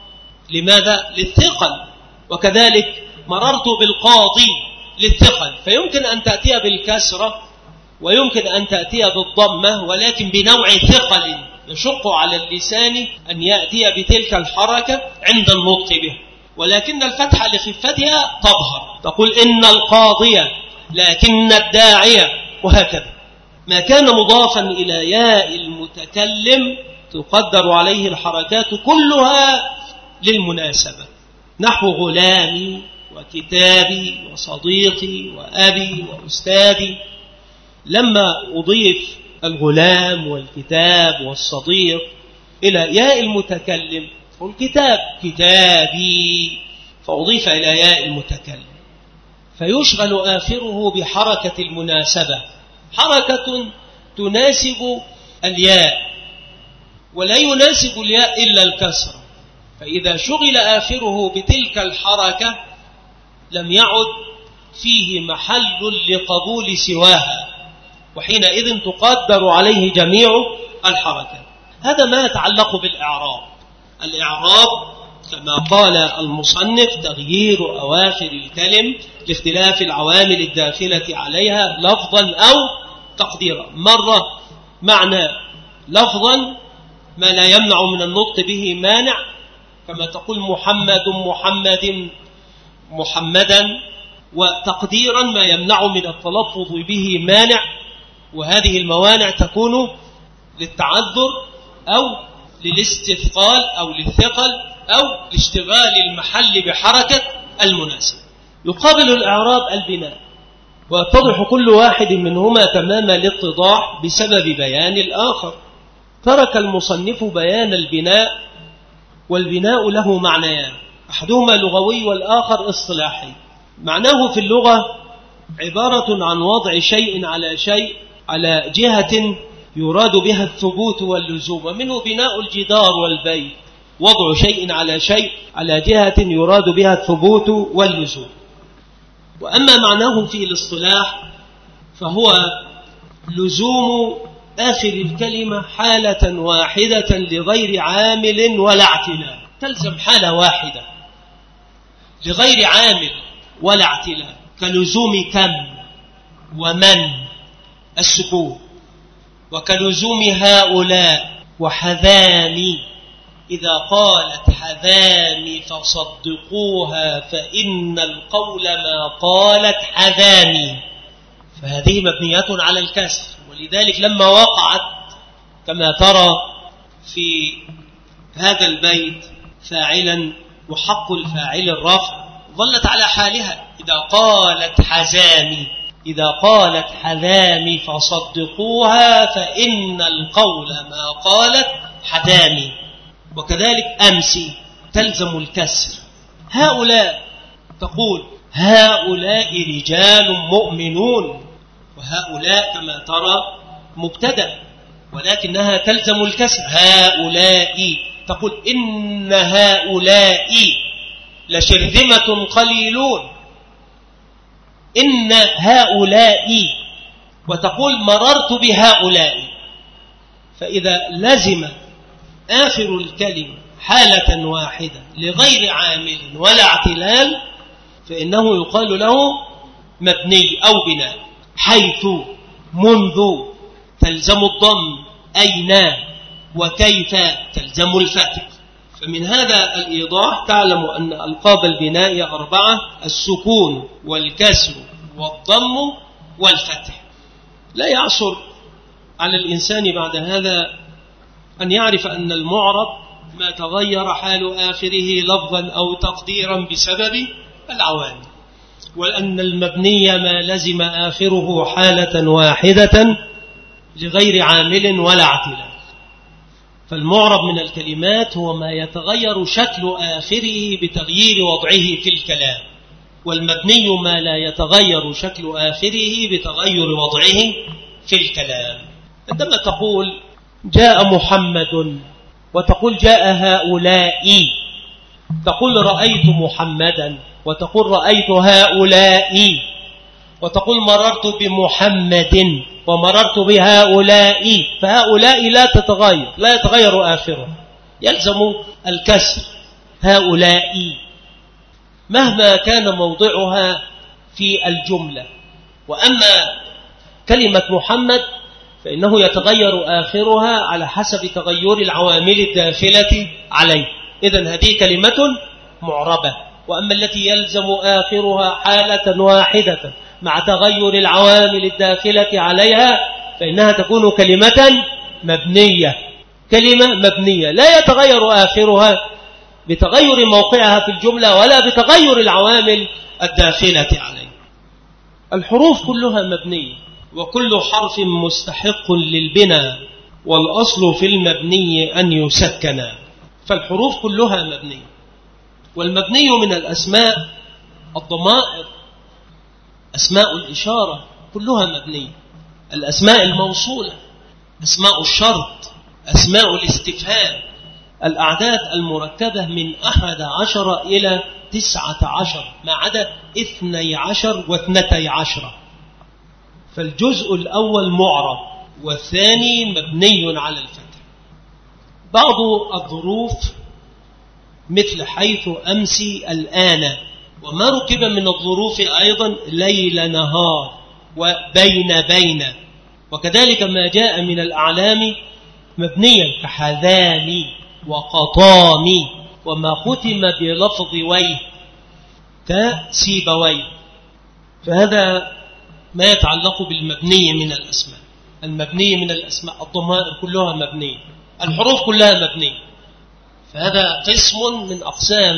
لماذا؟ للثقل. وكذلك مررت بالقاضي للثقل، فيمكن أن تأتي بالكسرة ويمكن أن تأتي بالضمة، ولكن بنوع ثقل يشق على اللسان أن يأتي بتلك الحركة عند النطق به، ولكن الفتحة لخفتها تظهر. تقول إن القاضية، لكن الداعية، وهكذا. ما كان مضافا إلى ياء المتكلم تقدر عليه الحركات كلها للمناسبة، نحو غلامي وكتابي وصديقي وأبي وأستاذي. لما أضيف الغلام والكتاب والصديق إلى ياء المتكلم والكتاب كتابي، فأضيف إلى ياء المتكلم، فيشغل آخره بحركة المناسبة، حركة تناسب الياء، ولا يناسب الياء إلا الكسر. فإذا شغل آخره بتلك الحركة لم يعد فيه محل لقبول سواها، وحينئذ تقدر عليه جميع الحركات. هذا ما يتعلق بالإعراب. الإعراب كما قال المصنف تغيير أواخر الكلم لاختلاف العوامل الداخلة عليها لفظا أو تقديرا. مرة معنى لفظا ما لا يمنع من النطق به مانع، كما تقول محمد محمد محمدا، وتقديرا ما يمنع من التلفظ به مانع، وهذه الموانع تكون للتعذر أو للاستثقال أو للثقل أو لاشتغال المحل بحركة المناسب. يقابل الإعراب البناء، ويتضح كل واحد منهما تمام الاتضاح بسبب بيان الآخر. ترك المصنف بيان البناء، والبناء له معنيان، أحدهما لغوي والآخر اصطلاحي. معناه في اللغة عبارة عن وضع شيء على شيء على جهة يراد بها الثبوت واللزوم، ومنه بناء الجدار والبيت، وضع شيء على شيء على جهة يراد بها الثبوت واللزوم. وأما معناه في الاصطلاح فهو لزوم آخر الكلمة حالة واحدة لغير عامل ولا اعتلال، تلزم حالة واحدة لغير عامل ولا اعتلال، كلزوم كم ومن السكون، وكلزوم هؤلاء وحذامي، إذا قالت حذامي فصدقوها فإن القول ما قالت حذامي، فهذه مبنية على الكسر. ولذلك لما وقعت كما ترى في هذا البيت فاعلا وحق الفاعل الرفع ظلت على حالها، إذا قالت حزامي، إذا قالت حذامي فصدقوها فإن القول ما قالت حذامي. وكذلك أمسي تلزم الكسر. هؤلاء تقول هؤلاء رجال مؤمنون، وهؤلاء كما ترى مبتدأ ولكنها تلزم الكسر. هؤلاء تقول إن هؤلاء لشرذمة قليلون، إن هؤلاء، وتقول مررت بهؤلاء. فإذا لزم آخر الكلمة حالة واحدة لغير عامل ولا اعتلال فإنه يقال له مبني أو بناء. حيث منذ تلزم الضم، أين وكيف تلزم الفتح. فمن هذا الإيضاح تعلم أن ألقاب البناء 4: السكون والكسر والضم والفتح. لا يعصر على الإنسان بعد هذا أن يعرف أن المعرب ما تغير حال آخره لفظا أو تقديرا بسبب العوامل، وأن المبني ما لزم آخره حالة واحدة لغير عامل ولا اعتلال. فالمعرب من الكلمات هو ما يتغير شكل آخره بتغيير وضعه في الكلام، والمبني ما لا يتغير شكل آخره بتغير وضعه في الكلام. عندما تقول جاء محمد وتقول جاء هؤلاء، تقول رأيت محمدا وتقول رأيت هؤلاء، وتقول مررت بمحمد ومررت بهؤلاء، فهؤلاء لا تتغير، لا يتغير آخره، يلزم الكسر. هؤلاء مهما كان موضعها في الجملة. وأما كلمة محمد فإنه يتغير آخرها على حسب تغير العوامل الداخلة عليه، إذن هذه كلمة معربة. وأما التي يلزم آخرها حالة واحدة مع تغير العوامل الداخلة عليها فإنها تكون كلمة مبنية، كلمة مبنية لا يتغير آخرها بتغير موقعها في الجملة ولا بتغير العوامل الداخلة عليه. الحروف كلها مبنية، وكل حرف مستحق للبناء، والأصل في المبني أن يسكن. فالحروف كلها مبنية. والمبني من الأسماء الضمائر، أسماء الإشارة كلها مبنية، الأسماء الموصولة، أسماء الشرط، أسماء الاستفهام، الأعداد المركبة من 11 إلى 19 ما عدا 12 و12. فالجزء الأول معرب والثاني مبني على الفتح. بعض الظروف مثل حيث أمسي الآن، وما ركب من الظروف أيضا ليل نهار وبين، وكذلك ما جاء من الأعلام مبنيا كحذاني وقطامي، وما ختم بلفظ ويه كسيبويه. فهذا ما يتعلق بالمبني من الأسماء. المبني من الأسماء الضمائر كلها مبنية، الحروف كلها مبنية. فهذا قسم من أقسام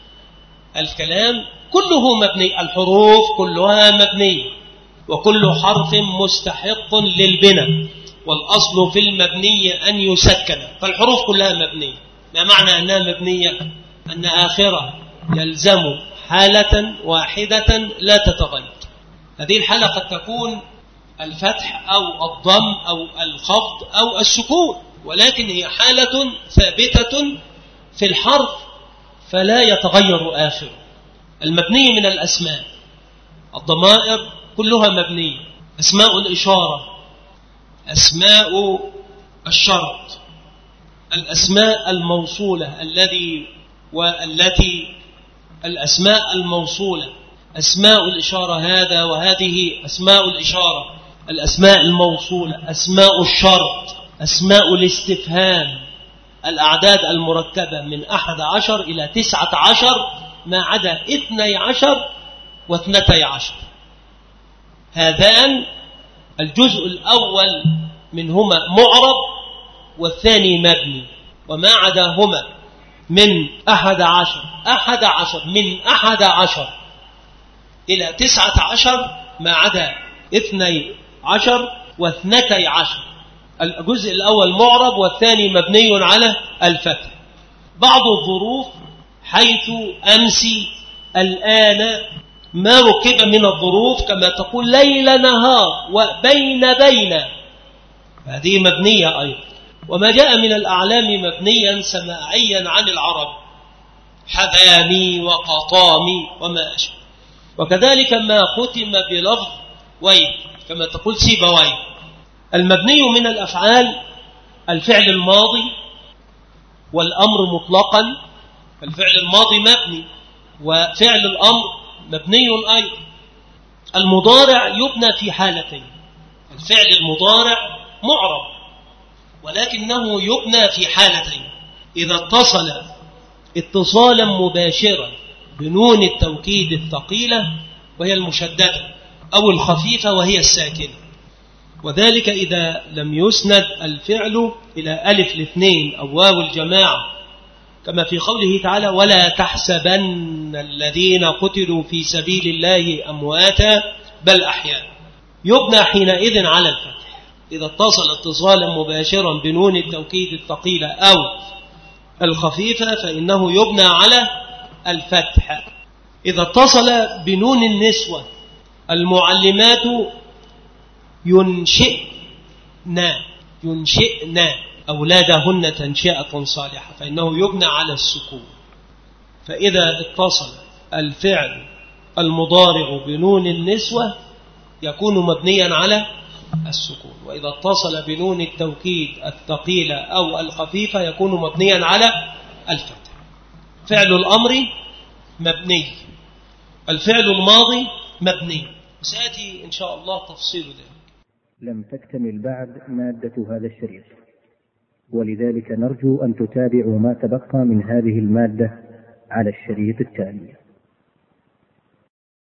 الكلام كله مبني، الحروف كلها مبنية، وكل حرف مستحق للبناء، والأصل في المبني أن يسكن. فالحروف كلها مبنية. ما معنى أنها مبنية؟ أن آخرها يلزم حالة واحدة لا تتغير. هذه الحالة قد تكون الفتح أو الضم أو الخفض أو السكون، ولكن هي حالة ثابتة في الحرف فلا يتغير آخره. المبني من الأسماء الضمائر كلها مبنية، أسماء الإشارة، أسماء الشرط، الأسماء الموصولة الذي والتي، الأسماء الموصولة، أسماء الإشارة هذا وهذه أسماء الإشارة، الأسماء الموصولة، أسماء الشرط، أسماء الاستفهام، الأعداد المركبة من 11 إلى 19 ما عدا 12 و12. هذان الجزء الأول منهما معرب والثاني مبني، وما عداهما من 11 من 11 إلى 19 ما عدا 12 و12. الجزء الأول معرب والثاني مبني على الفتح. بعض الظروف حيث أمسي الآن ما ركب من الظروف كما تقول ليل نهار وبين، هذه مبنية أيضا. وما جاء من الأعلام مبنيا سماعيا عن العرب، حذامي وقطامي وما أشبه. وكذلك ما ختم بلفظ ويه كما تقول سيبويه. المبني من الأفعال الفعل الماضي والأمر مطلقا، الفعل الماضي مبني، وفعل الأمر مبني أيضا. المضارع يبنى في حالتين، الفعل المضارع معرب ولكنه يبنى في حالتين: إذا اتصل اتصالا مباشرا بنون التوكيد الثقيلة وهي المشددة، أو الخفيفة وهي الساكنة، وذلك إذا لم يسند الفعل إلى ألف الاثنين أو واو الجماعة، كما في قوله تعالى: ولا تحسبن الذين قتلوا في سبيل الله أمواتا بل أحياء. يبنى حينئذ على الفتح إذا اتصل اتصالا مباشرا بنون التوكيد الثقيلة أو الخفيفة، فإنه يبنى على الفتح. إذا اتصل بنون النسوة، المعلمات ينشئن أولادهن تنشئة صالحة، فإنه يبنى على السكون. فإذا اتصل الفعل المضارع بنون النسوة يكون مبنيا على السكون، وإذا اتصل بنون التوكيد الثقيلة أو الخفيفة يكون مبنيا على الفتح. فعل الأمر مبني، الفعل الماضي مبني، سيأتي إن شاء الله تفصيل ذلك. لم تكتمل بعد مادة هذا الشريط، ولذلك نرجو أن تتابعوا ما تبقى من هذه المادة على الشريط التالي.